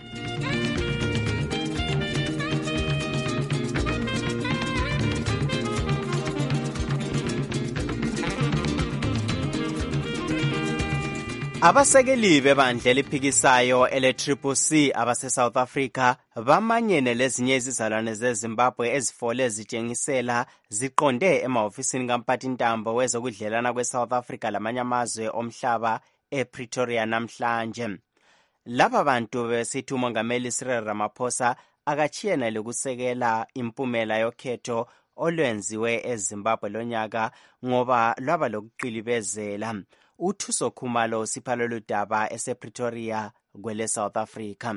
Abasekeli bebandla eliphikisayo ele-CCC abase-South Africa bamanyene lezinye izizalwane zeZimbabwe ezifole zitshengisela ziqonde emahofisini kamphathintambo wezokudlelana kwe-South Africa lamanye amazwe omhlaba ePretoria namhlanje. Laba bantu besithi umongameli Cyril Ramaphosa akachiyena lokusekela impumela yokhetho olwenziwe eZimbabwe lonyaka ngoba lwaba lokuqilibezela. Uthuso Khumalo siphala lodaba esePretoria kwele South Africa.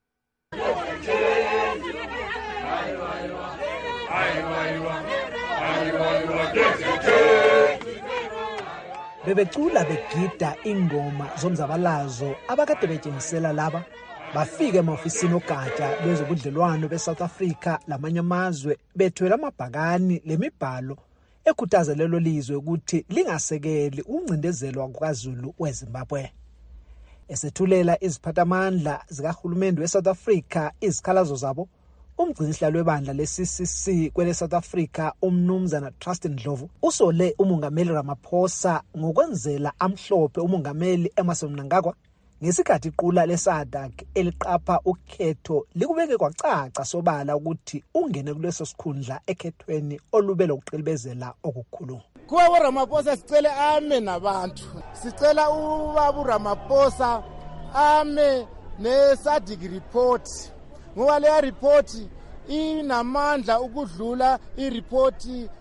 Bebecula begida ingoma zomzabalazo abakade betshengisela laba bafika emahofisini ogatsha lwezobudlelwano beSouth Africa lamanye amazwe bethwele amabhakani lemibhalo ekhuthaza lelo lizwe ukuthi lingasekeli ukuncindezelwa kukaZulu weZimbabwe. Esethulela iziphathamandla zikahulumende weSouth Africa izikhalazo zabo, umgcinisihlalo webandla le-CCC kwele South Africa umnumzana Trustin Ndlovu usole umongameli Ramaphosa ngokwenzela amhlophe umongameli Emmerson Mnangagwa ngesikhathi iqula le-SADC eliqapha ukhetho likubeke kwacaca sobala ukuthi ungene kuleso sikhundla ekhethweni olube lokuqilibezela okukhulu. Kuwa Ramaphosa sicela ame nabantu. Sicela ubaba Ramaphosa ame ne-SADC report. Ngoba le report inamandla ukudlula i-report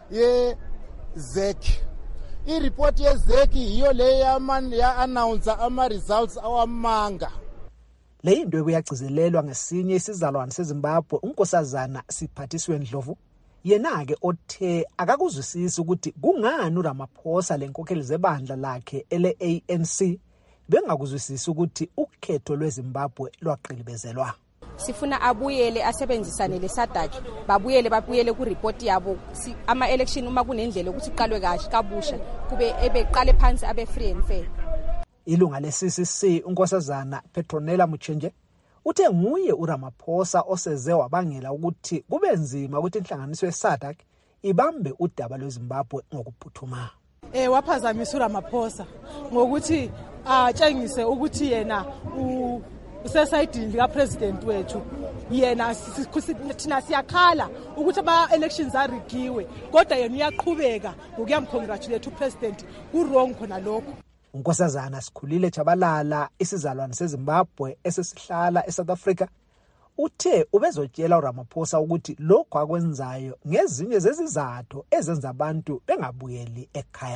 ye-ZEC. I-report ye-ZEC yiyo le ya-announce ama-results awamanga. Le into ebuyagcizelelwa ngesinye isizalwane seZimbabwe uNkosazana Siphathiswe Ndlovu. Yena-ke othe akakuzwisisi ukuthi kungani uRamaphosa lenkokheli zebandla lakhe ele-ANC bengakuzwisisi ukuthi ukhetho lweZimbabwe lwaqilibezelwa. Sifuna abuyele asebenzisane leSADC babuyele ku report yabo ama-election uma kunendlela ukuthi iqalwe kahle kabusha kube ebeqale phansi abe free and fair. Ilunga le-CCC uNkosazana Petronella Muchenje uthe nguye uRamaphosa oseze wabangela ukuthi kube nzima ukuthi inhlanganiso yeSADC ibambe udaba lweZimbabwe ngokuphuthuma. Waphazamisa uRamaphosa ngokuthi atshengise ukuthi yena usesayidini likapresident wethu, yena thina siyakhala ukuthi ama-elections arigiwe kodwa yena uyaqhubeka ngokuyamcongratulate upresident. Kurong khona lokho. uNkosazana Sikhulile Chabalala isizalwane seZimbabwe esesihlala eSouth Africa uthe ubezotshela uRamaphosa ukuthi lokho akwenzayo ngezinye zezizathu ezenza abantu bengabuyeli ekhaya.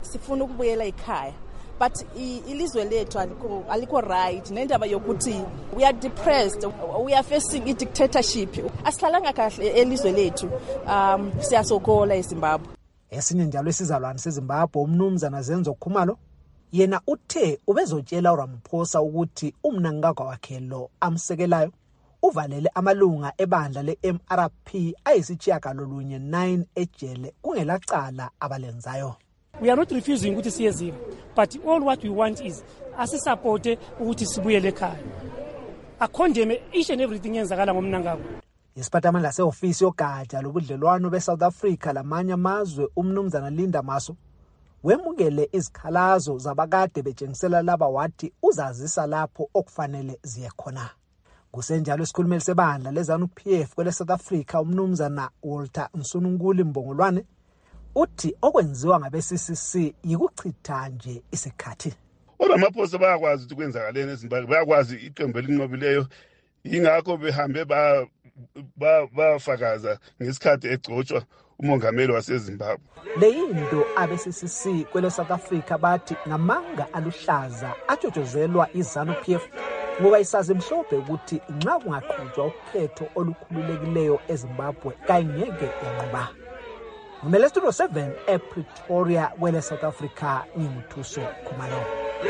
sifuna ukubuyela ekhaya but ilizwe lethu aliko right nendaba yokuthi we are depressed, we are facing i-dictatorship. Asihlalanga kahle elizwe lethu, siyasokola eZimbabwe. Esinye njalo isizalwane seZimbabwe umnumzana Zenzo Khumalo yena uthe ubezotshela uRamaphosa ukuthi umnankagwa wakhe lo amsekelayo uvalele amalunga ebandla le-MRP ayisitshiyagalolunye 9 ejele kungelacala abalenzayo. We are not refusing ukuthi siyezile, but all what we want is asisupport ukuthi sibuyele ekhaya. Akondeme each and everything yenzakala ngomnankagwa. Isiphathimandla seofisi yogatsha lobudlelwano beSouth Africa lamanye amazwe umnumzana Linda Maso wemukele izikhalazo zabakade betshengisela laba wathi uzazisa lapho okufanele ziye khona. Kusenjalo isikhulumeli sebandla leZANU-PF kwele South Africa umnumzana Walter Msununguli Mbongolwane uthi okwenziwa ngabe-CCC yikuchitha nje isikhathi. ORamaphosa bayakwazi ukuthi kwenzakaleni eZimbabwe, bayakwazi iqembu elinqobileyo, yingakho behambe bafakaza ngesikhathi egcotshwa umongameli waseZimbabwe. Le into abe-CCC kwele South Africa bathi ngamanga aluhlaza atshotshozelwa iZANU-PF ngoba isazi mhlophe ukuthi nxa kungaqhutshwa ukhetho olukhululekileyo eZimbabwe kayingeke yanqoba. Ngumele Studio 7 ePretoria kwele South Africa ngimthuso Khumalo.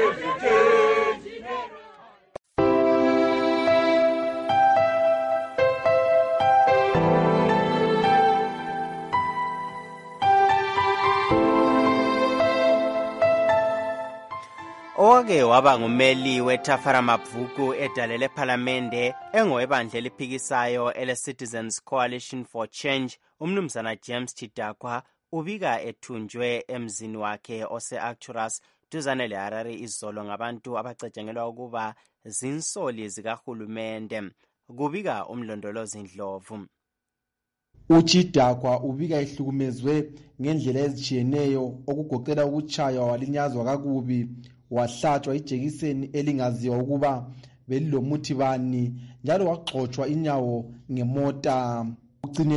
Owake waba ngumeli weTafara Mabvuku edalele parliamente engowebandla eliphikisayo ele-Citizens Coalition for Change umnumzana James Chidakwa ubika ethunjwe emzini wakhe ose-Arcturus duzane le-Harare izolo ngabantu abacatshangelwa ukuba zinsoli zikahulumende, kubika umlondolozi Ndlovu. UChidakwa ubika ehlukumezwe ngendlela ezitshiyeneyo okugoqela ukutshaywa walinyazwa kakubi, wahlatshwa ijekiseni elingaziwa ukuba belilomuthi bani, njalo waxoxwa inyawo ngemota. Ucine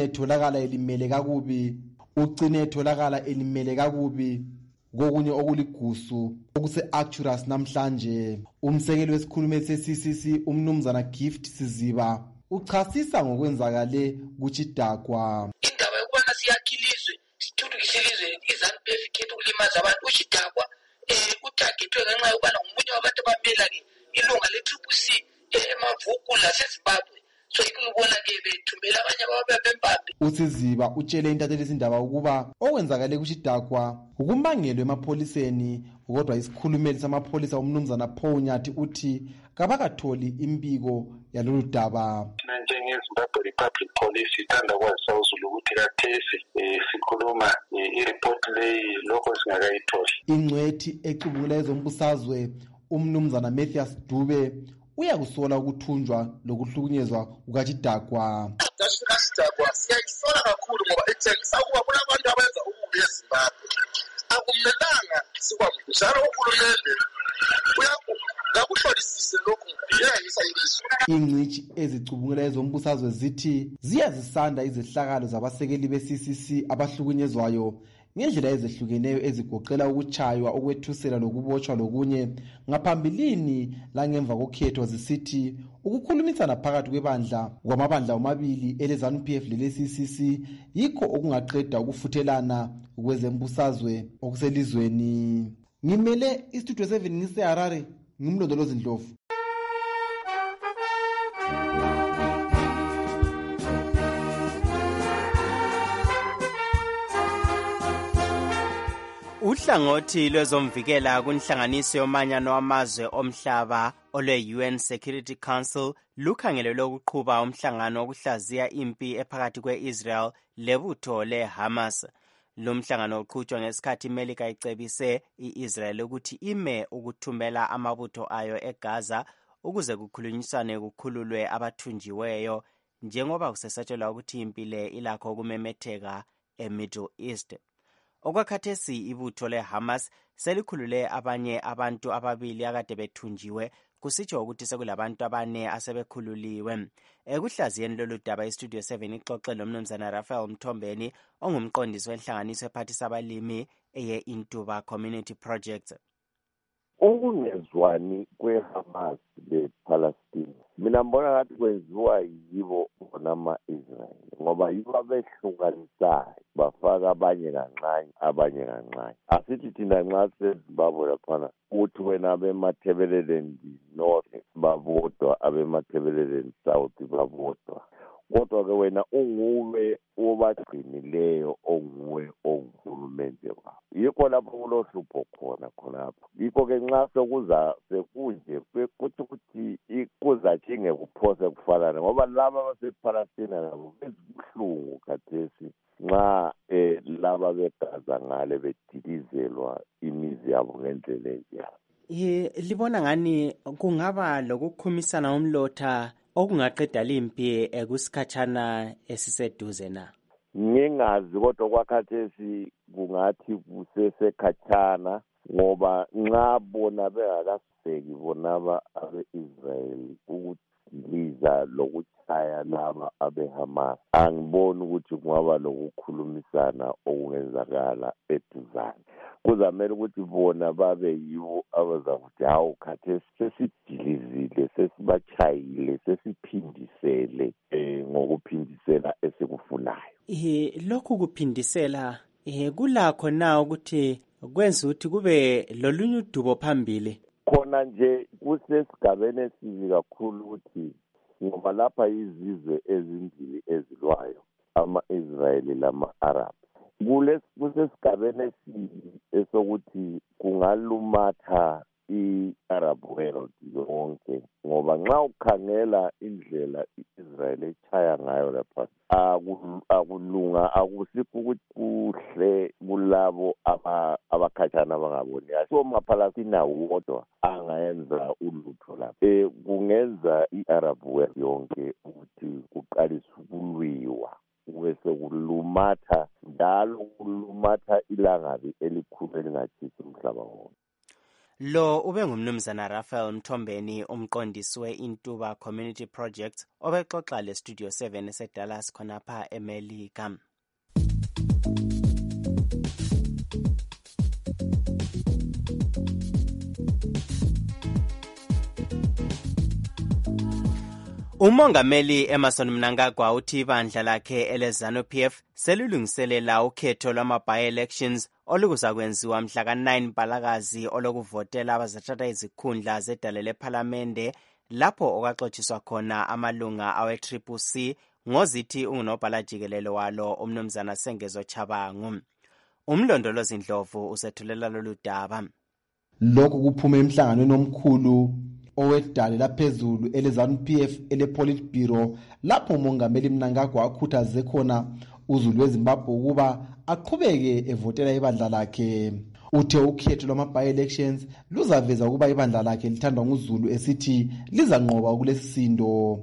etholakala elimele kakubi kokunye okuligusu okuse-Arcturus namhlanje. Umsekeli wesikhulumeli se-CCC umnumzana Gift Siziba uchasisa ngokwenzakale kuChidakwa. Indaba yokubana siyakhilizwe sithuthukise ilizwe iZANU-PF ikhetha ukulimaza abantu. uChidakwa utagethwe ngenxa yokubana ngomunye wabantu abamela-ke ilunga le-CCC eMavuku laseZimbabwe. So ikubona-ke bethumbela abanye ababebembambe. uSiziba utshele intatheli izindaba ukuba okwenzakale kuChidakwa ukumangelwe emapholiseni, kodwa isikhulumeli samapholisa umnumzana Paul Nyathi uthi kabakatholi imbiko yalolu daba. Thina njengeZimbabwe Republic Police ithanda kwazisa uzulu ukuthi kathesi sikhuluma ireport leyi lokho singakayitholi. Ingcwethi ecubungula ezombusazwe umnumzana Mathias Dube uyakusola ukuthunjwa lokuhlukunyezwa kukaChidakwa. kaChidakwa siyayisola kakhulu ngoba ithengisa ukuba kunabantu abenza ububi eZimbabwe. Akumelanga sikwazi njalo uhulumende ngakuhlolisise lokhu yayisa ilizwe. Ingcithi ezicubungula ezombusazwe zithi ziyazisanda izehlakalo zabasekeli be-CCC abahlukunyezwayo ngendlela ezehlukeneyo ezigoqela ukutshaywa, okwethusela lokubotshwa lokunye ngaphambilini langemva kokhetho, zisithi ukukhulumisana phakathi kwamabandla omabili eleZANU-PF lele-CCC yikho okungaqeda ukufuthelana kwezembusazwe okuselizweni. Ngimele iStudio 7 ngiseHarare, ngimlondolozi Ndlovu. Uhlangothi lwezomvikela kunhlanganiso yomanyano wamazwe omhlaba olwe-UN Security Council lukhangelelwe ukuqhuba umhlangano wokuhlaziya impi ephakathi kwe-Israel lebutho le-Hamas. Lo mhlangano uqhutshwa ngesikhathi iMelika icebise i-Israel ukuthi ime ukuthumela amabutho ayo eGaza ukuze kukhulunyiswane kukhululwe abathunjiweyo, njengoba kusesatshelwa ukuthi impi le ilakho ukumemetheka eMiddle East. Okwakhathesi ibutho le-Hamas selikhulule abanye abantu ababili akade bethunjiwe kusitsho ukuthi sekulabantu abane asebekhululiwe. Ekuhlaziyeni lolu daba iStudio 7 ixoxe lomnumzana Raphael Mthombeni ongumqondisi wenhlanganiso ephathisa abalimi ye-Intuba Community Project. Ukungezwani kwe-Hamas le-Palestine mina mbona ngathi kwenziwa yibo bona ama-Israel ngoba yibo abehlukanisayo bafaka abanye kancane asithi thina nxa sezimbabwe laphana uthi wena abemathebeleland north babodwa abemathebeleland south babodwa kodwa ke wena unguwe obagcinileyo onguwe ongurhulumente wabo yikho lapho kulohlupho khonapho yikho ke nxa sekunje kuthi ukuthi kuzachinge kuphose kufanana ngoba laba basepalestina nabo bezibuhlungu khathesi nxa laba begaza ngale bedilizelwa imizi yabo ngendlela enjalo. Libona ngani kungaba lokukhumisana umlotha okungaqeda limpi kusikhatshana esiseduze na? Ngingazi kodwa kwakhathesi kungathi kusesekhatshana ngoba nxa bona bengakaseki bonaba abe-Israel ukudiliza lokuchaya laba abe-Hamas angiboni ukuthi kungaba lokukhulumisana okungenzakala eduzane. Kuzamele ukuthi bona babe yiwo abazakuthi hawu khathesi sesidilizile sesibachayile sesiphindisele ngokuphindisela esikufunayo. Lokhu kuphindisela kulakho na ukuthi kwenza ukuthi kube lolunye udubo phambili? Khona nje kusesigabeni esibi kakhulu ukuthi ngoba lapha izizwe ezimbili ezilwayo ama-Israeli lama-Arab kusesigabeni esibi esokuthi kungalumatha i-Arab world yonke ngoba nxa ukhangela indlela i-Israel echaya ngayo lapha akulunga akusikho ukuthi kuhle kulabo abakhatshana abangaboni so amaPalestina wodwa angayenza ulutho lapha kungenza i-Arab world yonke ukuthi kuqalise ukulwiwa bese kulumatha njalo kulumatha ilangabi elikhulu elingathisi umhlaba wonke. Lo ube ngumnumzana Raphael Mthombeni umqondisi we-Intuba Community Project obexoxa leStudio 7 eseDallas khonapha eMelika. Umongameli Emmerson Mnangagwa uthi ibandla lakhe eleZANU-PF selulungiselela ukhetho lwama-by-elections olukuzakwenziwa mhla ka-9 Mpalakazi olokuvotela abazathatha izikhundla zedale lephalamende lapho okwaxotshiswa khona amalunga awe-CCC ngozithi ungunobhala jikelele walo umnumzana Sengezo Chabangu. Umlondolozi Ndlovu usethulela lolu daba. Lokhu kuphume emhlanganweni omkhulu owedale laphezulu eleZANU-PF ele-Politburo lapho umongameli Mnangagwa akhuthaze khona uZulu weZimbabwe ukuba aqhubeke evotela ibandla lakhe. Uthe ukhetho lwama-by-elections luzaveza ukuba ibandla lakhe lithandwa nguZulu esithi lizanqoba kulesisindo.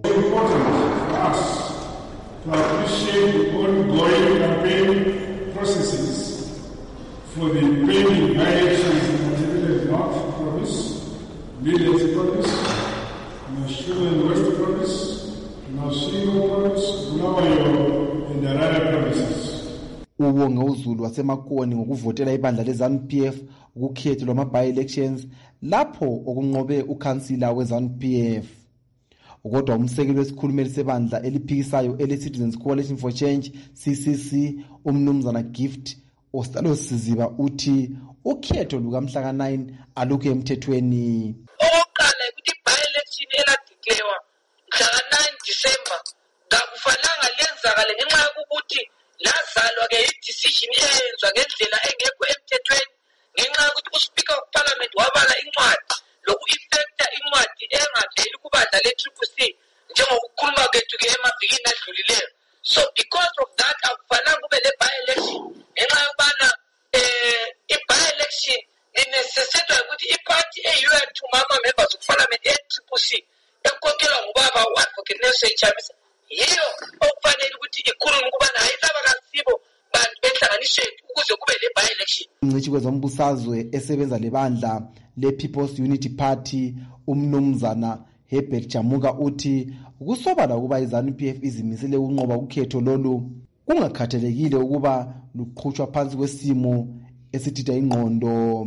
To appreciate the ongoing campaign processes for the pending by-elections in Matabeleland North Province, Lillet Province, Mashuwa West Province, Nasingo Province, Bulawayo, and Harare provinces. Ubonga uZulu waseMakoni ngokuvotela ibandla leZANU-PF ukukhetho lwama-by-elections lapho okunqobe ukhansila weZANU-PF. Kodwa umsekeli wesikhulumeli sebandla eliphikisayo ele-Citizens Coalition for Change CCC umnumzana Gift Ostalo-Siziba uthi ukhetho lukamhla ka-9 alukho emthethweni. Okokuqala ukuthi by-election eladiklewa mhla ka-9 December kakufananga lenzakale ngenxa yokuthi lazalwa-ke i-decision eyenzwa ngendlela engekho emthethweni ngenxa yokuthi uSpeaker of Parliament wabala incwadi loku-effecta incwadi engaveli kubandla le-CCC njengokukhuluma kwethu-ke emavikini adlulileyo. So because of that akufananga kube le-by-election ngenxa yokubana i-by-election linecessitwa ukuthi iphathi eyi-2 members of Parliament e-CCC ekhokhelwa ngubaba u-Advocate Nelson Chamisa yiyo okufanele ukuthi ikhulume ukubana hayi laba kasibo bantu benhlanganiso yethu ukuze kube le-by-election. Umncitshi kwezombusazwe esebenza lebandla le-People's Unity Party Umnumzana Herbert Jamuka uthi kusobala ukuba iZANU-PF izimisele ukunqoba ukhetho lolu kungakhathalekile ukuba luqhutshwa phansi kwesimo esithitha ingqondo.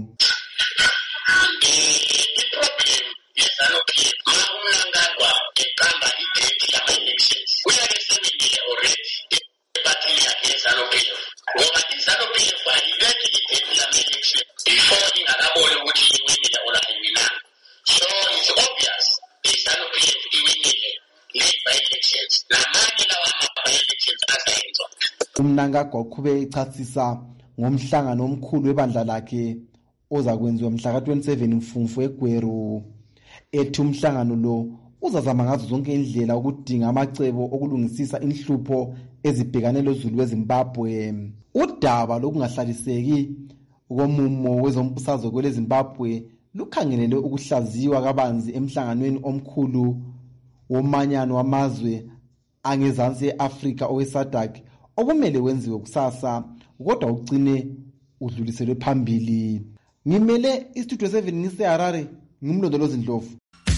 Umnangagwa uqhube echasisa ngomhlangano omkhulu webandla lakhe ozakwenziwa mhla ka-27 Mfumfu eGweru. Ethi umhlangano lo uzazama ngazo zonke indlela ukudinga amacebo okulungisisa inhlupho ezibhekane lozulu weZimbabwe. Udaba lokungahlaliseki komumo wezombusazwe kweleZimbabwe lukhangelele ukuhlaziywa kabanzi emhlanganweni omkhulu womanyano wamazwe angezansi e-Afrika oweSADC okumele wenziwe kusasa kodwa ugcine udluliselwe phambili. Ngimele istudio 7 ngiseHarare, ngimlondolozi Ndlovu.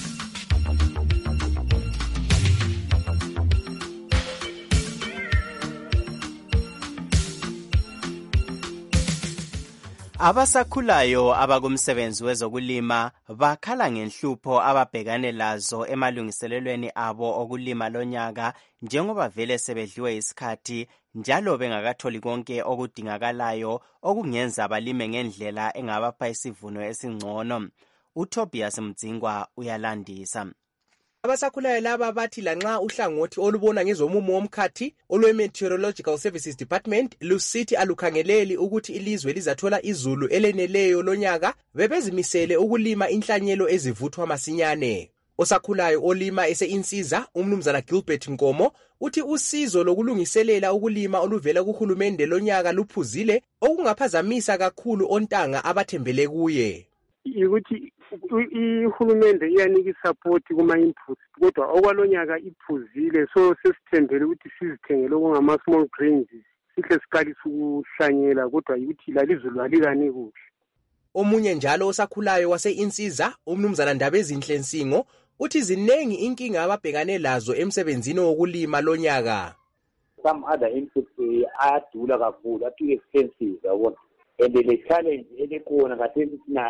Abasakhulayo abakumsebenzi wezokulima bakhala ngenhlupho ababhekane lazo emalungiselelweni abo okulima lonyaka njengoba vele sebedliwe isikhathi njalo bengakatholi konke okudingakalayo okungenza abalime ngendlela engabapha isivuno esingcono. uTobias Mdzingwa uyalandisa. Abasakhulayo laba bathi lanxa uhlangothi olubona ngezomumo womkhathi olwe-Meteorological Services Department lusithi alukhangeleli ukuthi ilizwe lizathola izulu eleneleyo lonyaka, bebezimisele ukulima inhlanyelo ezivuthwa masinyane. Osakhulayo olima ese-Insiza, umnumzana Gilbert Nkomo, uthi usizo lokulungiselela ukulima oluvela kuhulumende lonyaka luphuzile okungaphazamisa kakhulu ontanga abathembele kuye. Ukuthi ihulumende iyanika isupport kuma-inputs kodwa okwalonyaka iphuzile, so sesithembele ukuthi sizithengele okungama-small grains sihle siqalise ukuhlanyela kodwa ukuthi lalizulu alikani kuhle. Omunye njalo osakhulayo wase-Insiza, umnumzana Ndabezinhle Nsingo, uthi zinengi inkinga ababhekane lazo emsebenzini wokulima lonyaka. Some other inputs ayadula kakhulu, too expensive yabona. And the challenge elikhona ngathi sina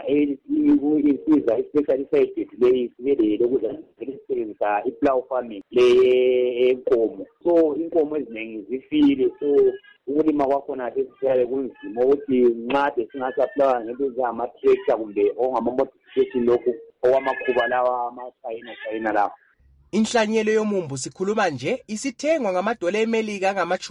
Insiza especially side leyi sibele lokusebenzisa i-plow farming le enkomo. So inkomo eziningi zifile, so ukulima kwakhona sesiyaye kunzima ukuthi nqade singasaplawa ngento ezama-tractor kumbe ongama-modification lokhu okwamakhuba lawa ama-China lawa. Inhlanyelo yomumbu sikhuluma nje isithengwa ngamadola eMelika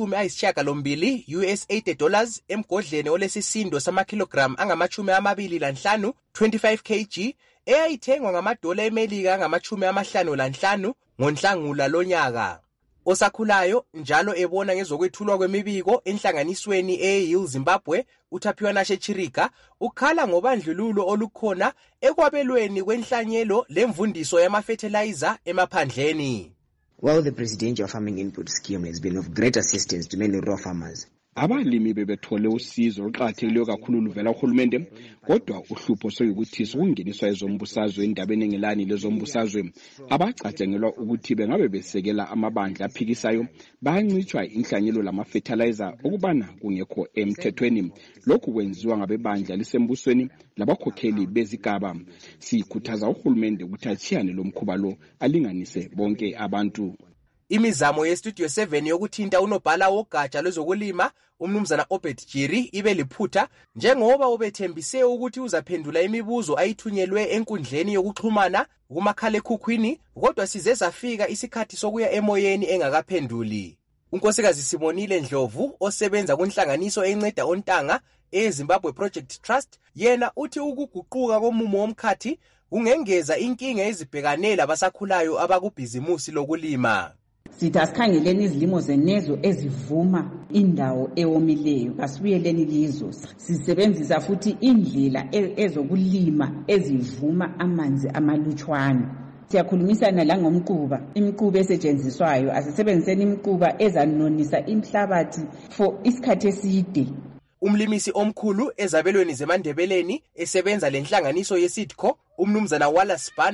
angama-80 US$80 emgodleni olesisindo samakilogram angama-25 25 kg eyayithengwa ngamadola eMelika angama-55 ngoNhlangula lonyaka. Osakhulayo njalo ebona ngezokwethulwa kwemibiko enhlanganisweni eYield Zimbabwe, uTapiwanashe Chirika ukhala ngobandlululo olukhona ekwabelweni kwenhlanyelo lemvundiso yama-fertilizer emaphandleni. While the Presidential Farming Input Scheme has been of great assistance to many raw farmers, abalimi bebethole usizo oluqakathekileyo kakhulu luvela kuhulumende, kodwa uhlupho soyukuthi sokungeniswa ezombusazwe endabeni engelani lezombusazwe. Abacatshangelwa ukuthi bengabe besekela amabandla aphikisayo bayancitshwa inhlanyelo lama-fertilizer okubana kungekho emthethweni. Lokhu kwenziwa ngabebandla lisembusweni labakhokheli bezigaba. Sikhuthaza uhulumende ukuthi achiyane lo mkhuba lo alinganise bonke abantu. Imizamo yestudio 7 yokuthinta unobhala wogatsha lwezokulima umnumzana Obed Jiri ibe liphutha njengoba ubethembise ukuthi uzaphendula imibuzo ayithunyelwe enkundleni yokuxhumana kumakhalekhukhwini, kodwa size safika isikhathi sokuya emoyeni engakaphenduli. Unkosikazi Sibonile Ndlovu osebenza kunhlanganiso enceda ontanga eZimbabwe Project Trust yena uthi ukuguquka komumo womkhathi kungengeza inkinga ezibhekanela abasakhulayo abakubhizimusi lokulima. Sithi asikhangeleni izilimo zenezo ezivuma indawo ewomileyo, asibuyeleni kizo. Sisebenzisa futhi indlela ezokulima ezivuma amanzi amalutshwana. Siyakhulumisana la ngomquba, imquba esetshenziswayo asisebenziseni imquba ezanonisa inhlabathi for isikhathi eside. Umlimisi omkhulu ezabelweni zeMandebeleni esebenza lenhlanganiso yeSitco, umnumzana Wallace Banda,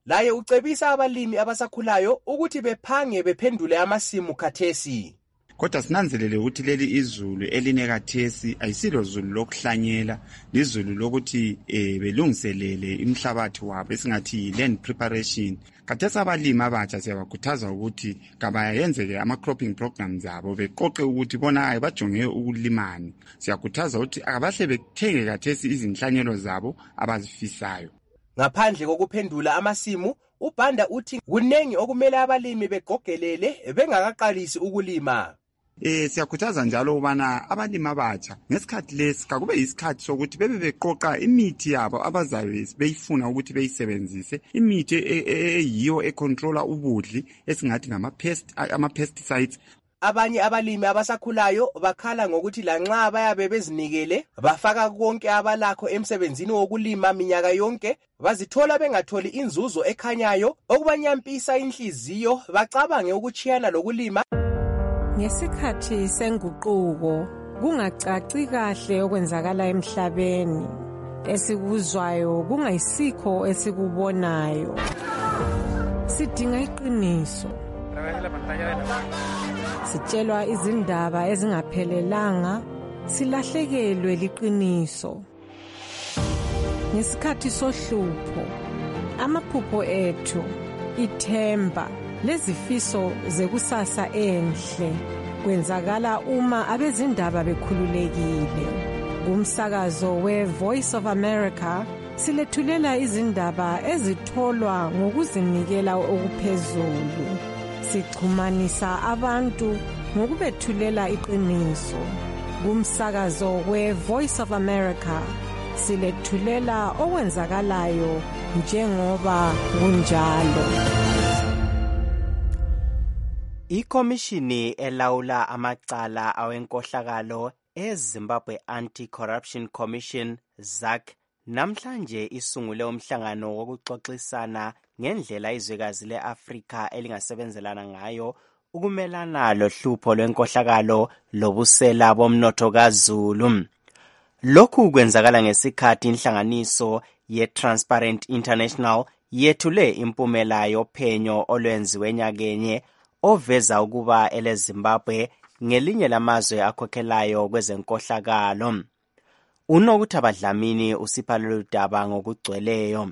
laye ucebisa abalimi abasakhulayo ukuthi bephange bephendule amasimu khathesi. Kodwa sinanzelele ukuthi leli izulu eline khathesi ayisilo zulu lokuhlanyela, lizulu lokuthi belungiselele imhlabathi wabo esingathi land preparation. Khathesi abalimi abatsha siyabakhuthaza ukuthi kabayenzeke ama-cropping programs abo beqoqe ukuthi bona ayibajonge ukulimani. Siyakhuthaza ukuthi abahle bethenge khathesi izinhlanyelo zabo abazifisayo. Ngaphandle kokuphendula amasimu, uBhanda uthi kunengi okumele abalimi begogelele bengakaqalisi ukulima. Siyakhuthaza njalo ubana abalimi abatsha ngesikhathi lesi kakube yisikhathi sokuthi bebe beqoqa imithi yabo abazabe beyifuna ukuthi beyisebenzise, imithi eyiyo econtrola ubudli esingathi ama-pesticides. Abanye abalimi abasakhulayo bakhala ngokuthi lanxa bayabe bezinikele bafaka konke abalakho emsebenzini wokulima minyaka yonke, bazithola bengatholi inzuzo ekhanyayo okubanyampisa inhliziyo, bacabange ukuchiyana lokulima. Ngesikhathi senguquko kungacaci kahle okwenzakala emhlabeni, esikuzwayo kungayisikho esikubonayo. Sidinga iqiniso. Sitshelwa izindaba ezingaphelelanga, silahlekelwe liqiniso. Ngesikhathi sohlupho, amaphupho ethu, ithemba lezifiso zekusasa enhle kwenzakala uma abezindaba bekhululekile. Kumsakazo we-Voice of America silethulela izindaba ezitholwa ngokuzinikela okuphezulu. Sixhumanisa abantu ngokubethulela iqiniso. Kumsakazo we-Voice of America silethulela okwenzakalayo njengoba kunjalo. Ikomishini elawula amacala awenkohlakalo eZimbabwe Anti-Corruption Commission ZAC namhlanje isungule umhlangano wokuxoxisana ngendlela izwekazi le-Afrika elingasebenzelana ngayo ukumelana lohlupho lwenkohlakalo lobusela bomnotho kaZulu. Lokhu kwenzakala ngesikhathi inhlanganiso ye-Transparent International yethule impumela yophenyo olwenziwe enyakenye oveza ukuba eleZimbabwe ngelinye lamazwe akhokhelayo kwezenkohlakalo. Unokuthaba Dlamini usipha lolu daba ngokugcweleyo.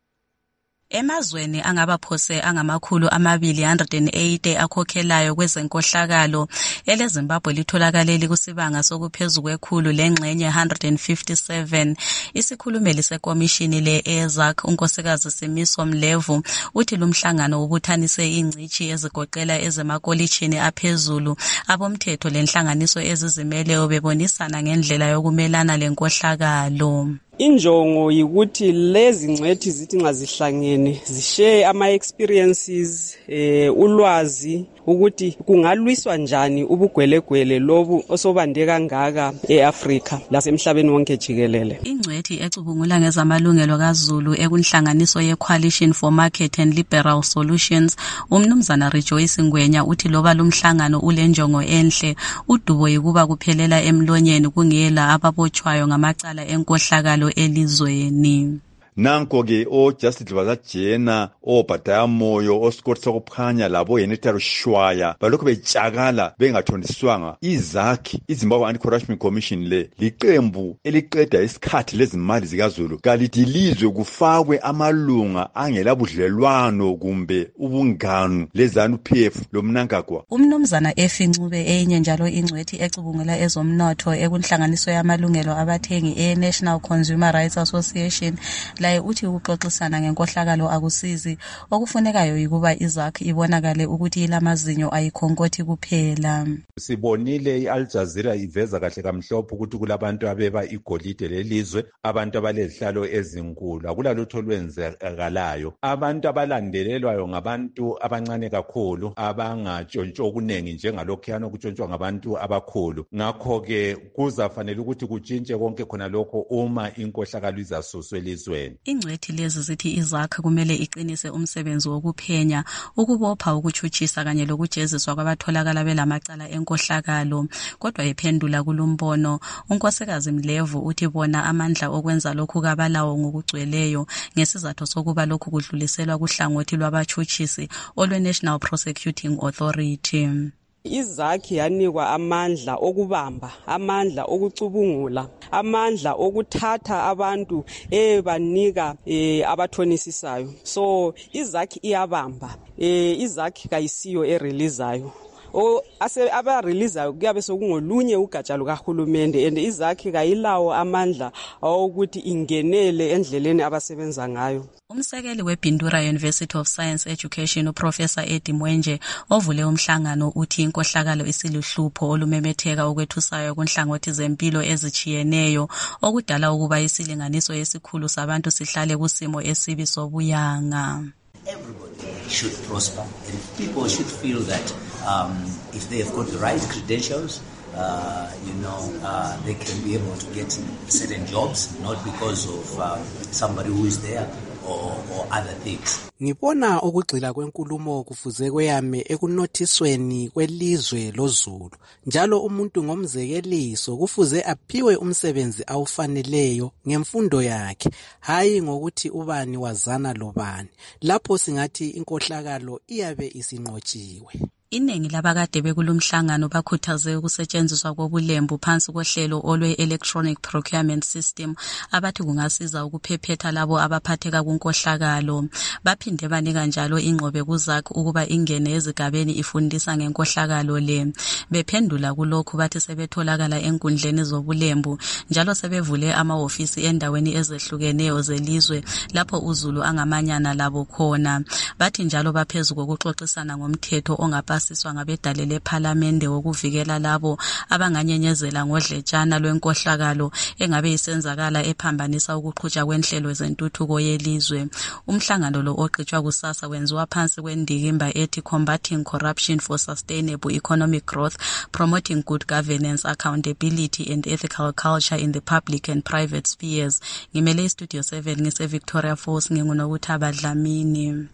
Emazweni angabaphose angamakhulu 280 akhokhelayo kwezenkohlakalo, eleZimbabwe litholakale kusibanga sokuphezu kwekhulu lengxenye 157. Isikhulumeli sekomishini le-EZAC unkosikazi Simiso Mlevu uthi lumhlangano ubuthanise ingcithi ezigoqela ezemakolitshini aphezulu, abomthetho lenhlanganiso ezizimeleyo bebonisana ngendlela yokumelana lenkohlakalo. Injongo yikuthi lezi ngcwethi zithi nxa zihlangene zishare ama-experiences, ulwazi ukuthi kungalwiswa njani ubugwelegwele lobu osobande kangaka e-Afrika lasemhlabeni wonke jikelele. Ingcwethi ecubungula ngezamalungelo kaZulu ekunhlanganiso ye-Coalition for Market and Liberal Solutions, umnumzana Rejoice Ngwenya uthi loba lumhlangano ulenjongo enhle, udubo yikuba kuphelela emlonyeni kungela ababotshwayo ngamacala enkohlakalo elizweni. Nanko ke Justice Bazajena Bhataya Moyo osikoti sokuphanya labo yenetaro shwaya balokho betshakala bengathondiswanga. IZAC iZimbabwe Anti-Corruption Commission le liqembu eliqeda isikhathi lezimali zikaZulu kalidilizwe kufakwe amalunga angela budlelwano kumbe ubungano leZANU-PF lomnankagwa. Umnumzana Efincube enye njalo ingcwethi ecubungula ezomnotho ekunhlanganiso yamalungelo abathengi e-National Consumer Rights Association laye uthi ukuxoxisana ngenkohlakalo akusizi, okufunekayo yikuba iZAC ibonakale ukuthi ilamazinyo ayikhonkoti kuphela. Sibonile iAl Jazeera iveza kahle kamhlophe ukuthi kulabantu abeba igolide lelizwe, abantu abalezihlalo ezinkulu, akulalutho olwenzakalayo. Abantu abalandelelwayo ngabantu abancane kakhulu abangatshontsho okuningi njengalokhuyana okutshontshwa ngabantu abakhulu. Ngakho-ke kuzafanele ukuthi kutshintshe konke khona lokho uma inkohlakalo izasuswa elizweni. emhlabeni. Ingcwethi lezi zithi izakhi kumele iqinise umsebenzi wokuphenya, ukubopha, ukutshutshisa kanye lokujeziswa kwabatholakala belamacala enkohlakalo. Kodwa ephendula kulumbono, unkosikazi Mlevu uthi bona amandla okwenza lokhu kabalawo ngokugcweleyo ngesizathu sokuba lokhu kudluliselwa kuhlangothi lwabatshutshisi olwe-National Prosecuting Authority. Izakhi yanikwa amandla okubamba, amandla okucubungula, amandla okuthatha abantu banika abathonisisayo. So izakhi iyabamba, izakhi kayisiyo ereleasayo. Abareleasayo kuyabe sokungolunye ugatsha lukahulumende, and izakhi kayilawo amandla ukuthi ingenele endleleni abasebenza ngayo. Umsekeli weBindura University of Science Education uProfessor Eddie Mwenje ovule umhlangano uthi inkohlakalo isiluhlupho olumemetheka okwethusayo kunhlangothi zempilo ezichiyeneyo okudala ukuba isilinganiso esikhulu sabantu sihlale kusimo esibi sobuyanga. Everybody should prosper and people should feel that if they have got the right credentials, they can be able to get certain jobs, not because of somebody who is there or other things. Ngibona ukugxila kwenkulumo kufuze kweyame ekunothisweni kwelizwe loZulu. Njalo umuntu ngomzekeliso kufuze aphiwe umsebenzi awufaneleyo ngemfundo yakhe, hayi ngokuthi ubani wazana lobani. Lapho singathi inkohlakalo iyabe isinqotshiwe. Iningi labakade bekulumhlangano bakhuthaze ukusetshenziswa kobulembu phansi kohlelo olwe-electronic procurement system abathi kungasiza ukuphephetha labo abaphatheka kunkohlakalo. Baphinde banika njalo ingqobe kuzakhi ukuba ingene ezigabeni ifundisa ngenkohlakalo le. Bephendula kulokhu bathi sebetholakala enkundleni zobulembu njalo sebevule amahofisi endaweni ezehlukeneyo zelizwe lapho uZulu angamanyana labo khona. Bathi njalo baphezulu kokuxoxisana ngomthetho ongapasiswa ngabedalele ePhalamende wokuvikela labo abanganyenyezela ngodletshana lwenkohlakalo engabe isenzakala ephambanisa ukuqhutshwa kwenhlelo zentuthuko yelizwe. Umhlangano lo oqhutshwa kusasa wenziwa phansi kwendikimba ethi Combating Corruption for Sustainable Economic Growth, Promoting Good Governance, Accountability and Ethical Culture in the Public and Private Spheres. Ngimele iStudio 7 ngise Victoria Falls ngingunokuthaba Dlamini.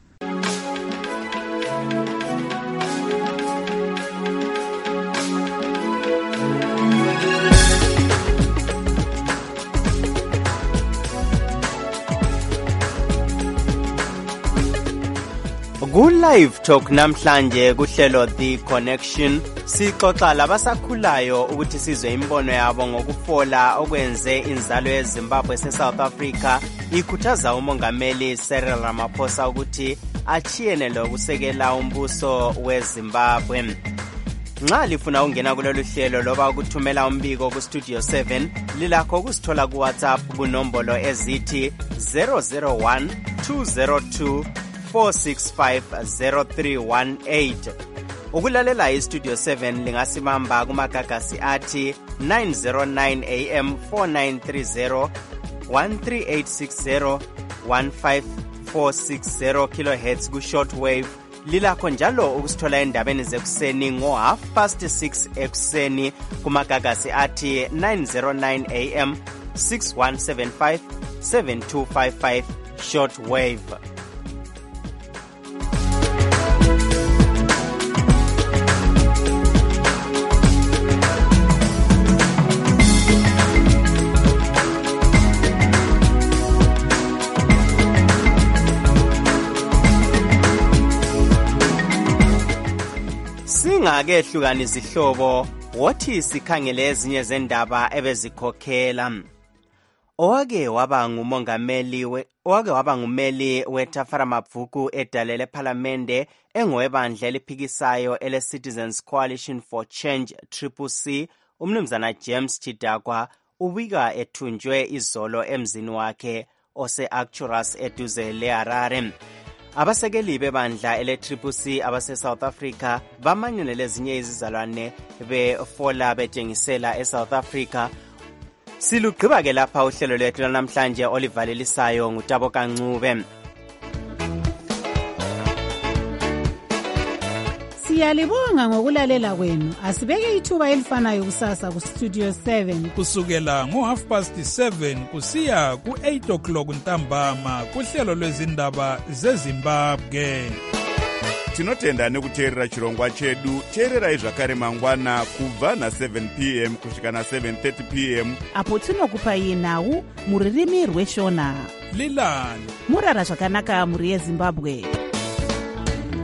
Ku-Live Talk namhlanje kuhlelo The Connection sixoxa labasakhulayo ukuthi sizwe imbono yabo ngokufola okwenze inzalo yeZimbabwe seSouth Africa ikhuthaza umongameli Cyril Ramaphosa ukuthi achiyene lokusekela umbuso weZimbabwe. Nxa lifuna ungena kulolu hlelo loba ukuthumela umbiko ku Studio 7 lilakho ukusithola ku WhatsApp kunombolo ezithi 001 202 4650318. Ukulalela iStudio 7 lingasimamba kumagagasi athi 909 AM 4930 13860 15460 kHz ku shortwave. Lilakho njalo ukusithola endabeni zekuseni ngo 6:30 ekuseni kumagagasi athi 909 AM 6175 7255 shortwave. Singake hlukana izihlobo wothi sikhangele ezinye zendaba ebezikhokhela. Owake waba ngumeli weTafara Mabvuku edalele ePhalamende engowebandla eliphikisayo ele-Citizens Coalition for Change CCC, umnumzana James Chidakwa ubika ethunjwe izolo emzini wakhe ose-Arcturus eduze leHarare. Abasekeli bebandla ele-CCC abase-South Africa bamanyene lezinye izizalwane befola bejengisela eSouth Africa. Silugqiba ke lapha uhlelo lwethu namhlanje olivalelisayo ngutabo Kancube. Siyalibonga ngokulalela kwenu. Asibeke ithuba elifanayo kusasa ku Studio 7 kusukela ngo7:30 kusiya ku8 o'clock ntambama kuhlelo lwezindaba zeZimbabwe. Tinotenda nekuteerera chirongwa chedu. Teererai zvakare mangwana kubva na7 p.m. kusvika na7:30 p.m. apo tinokupai nhau muririmi rweshona. Lilani murara zvakanaka muri yeZimbabwe.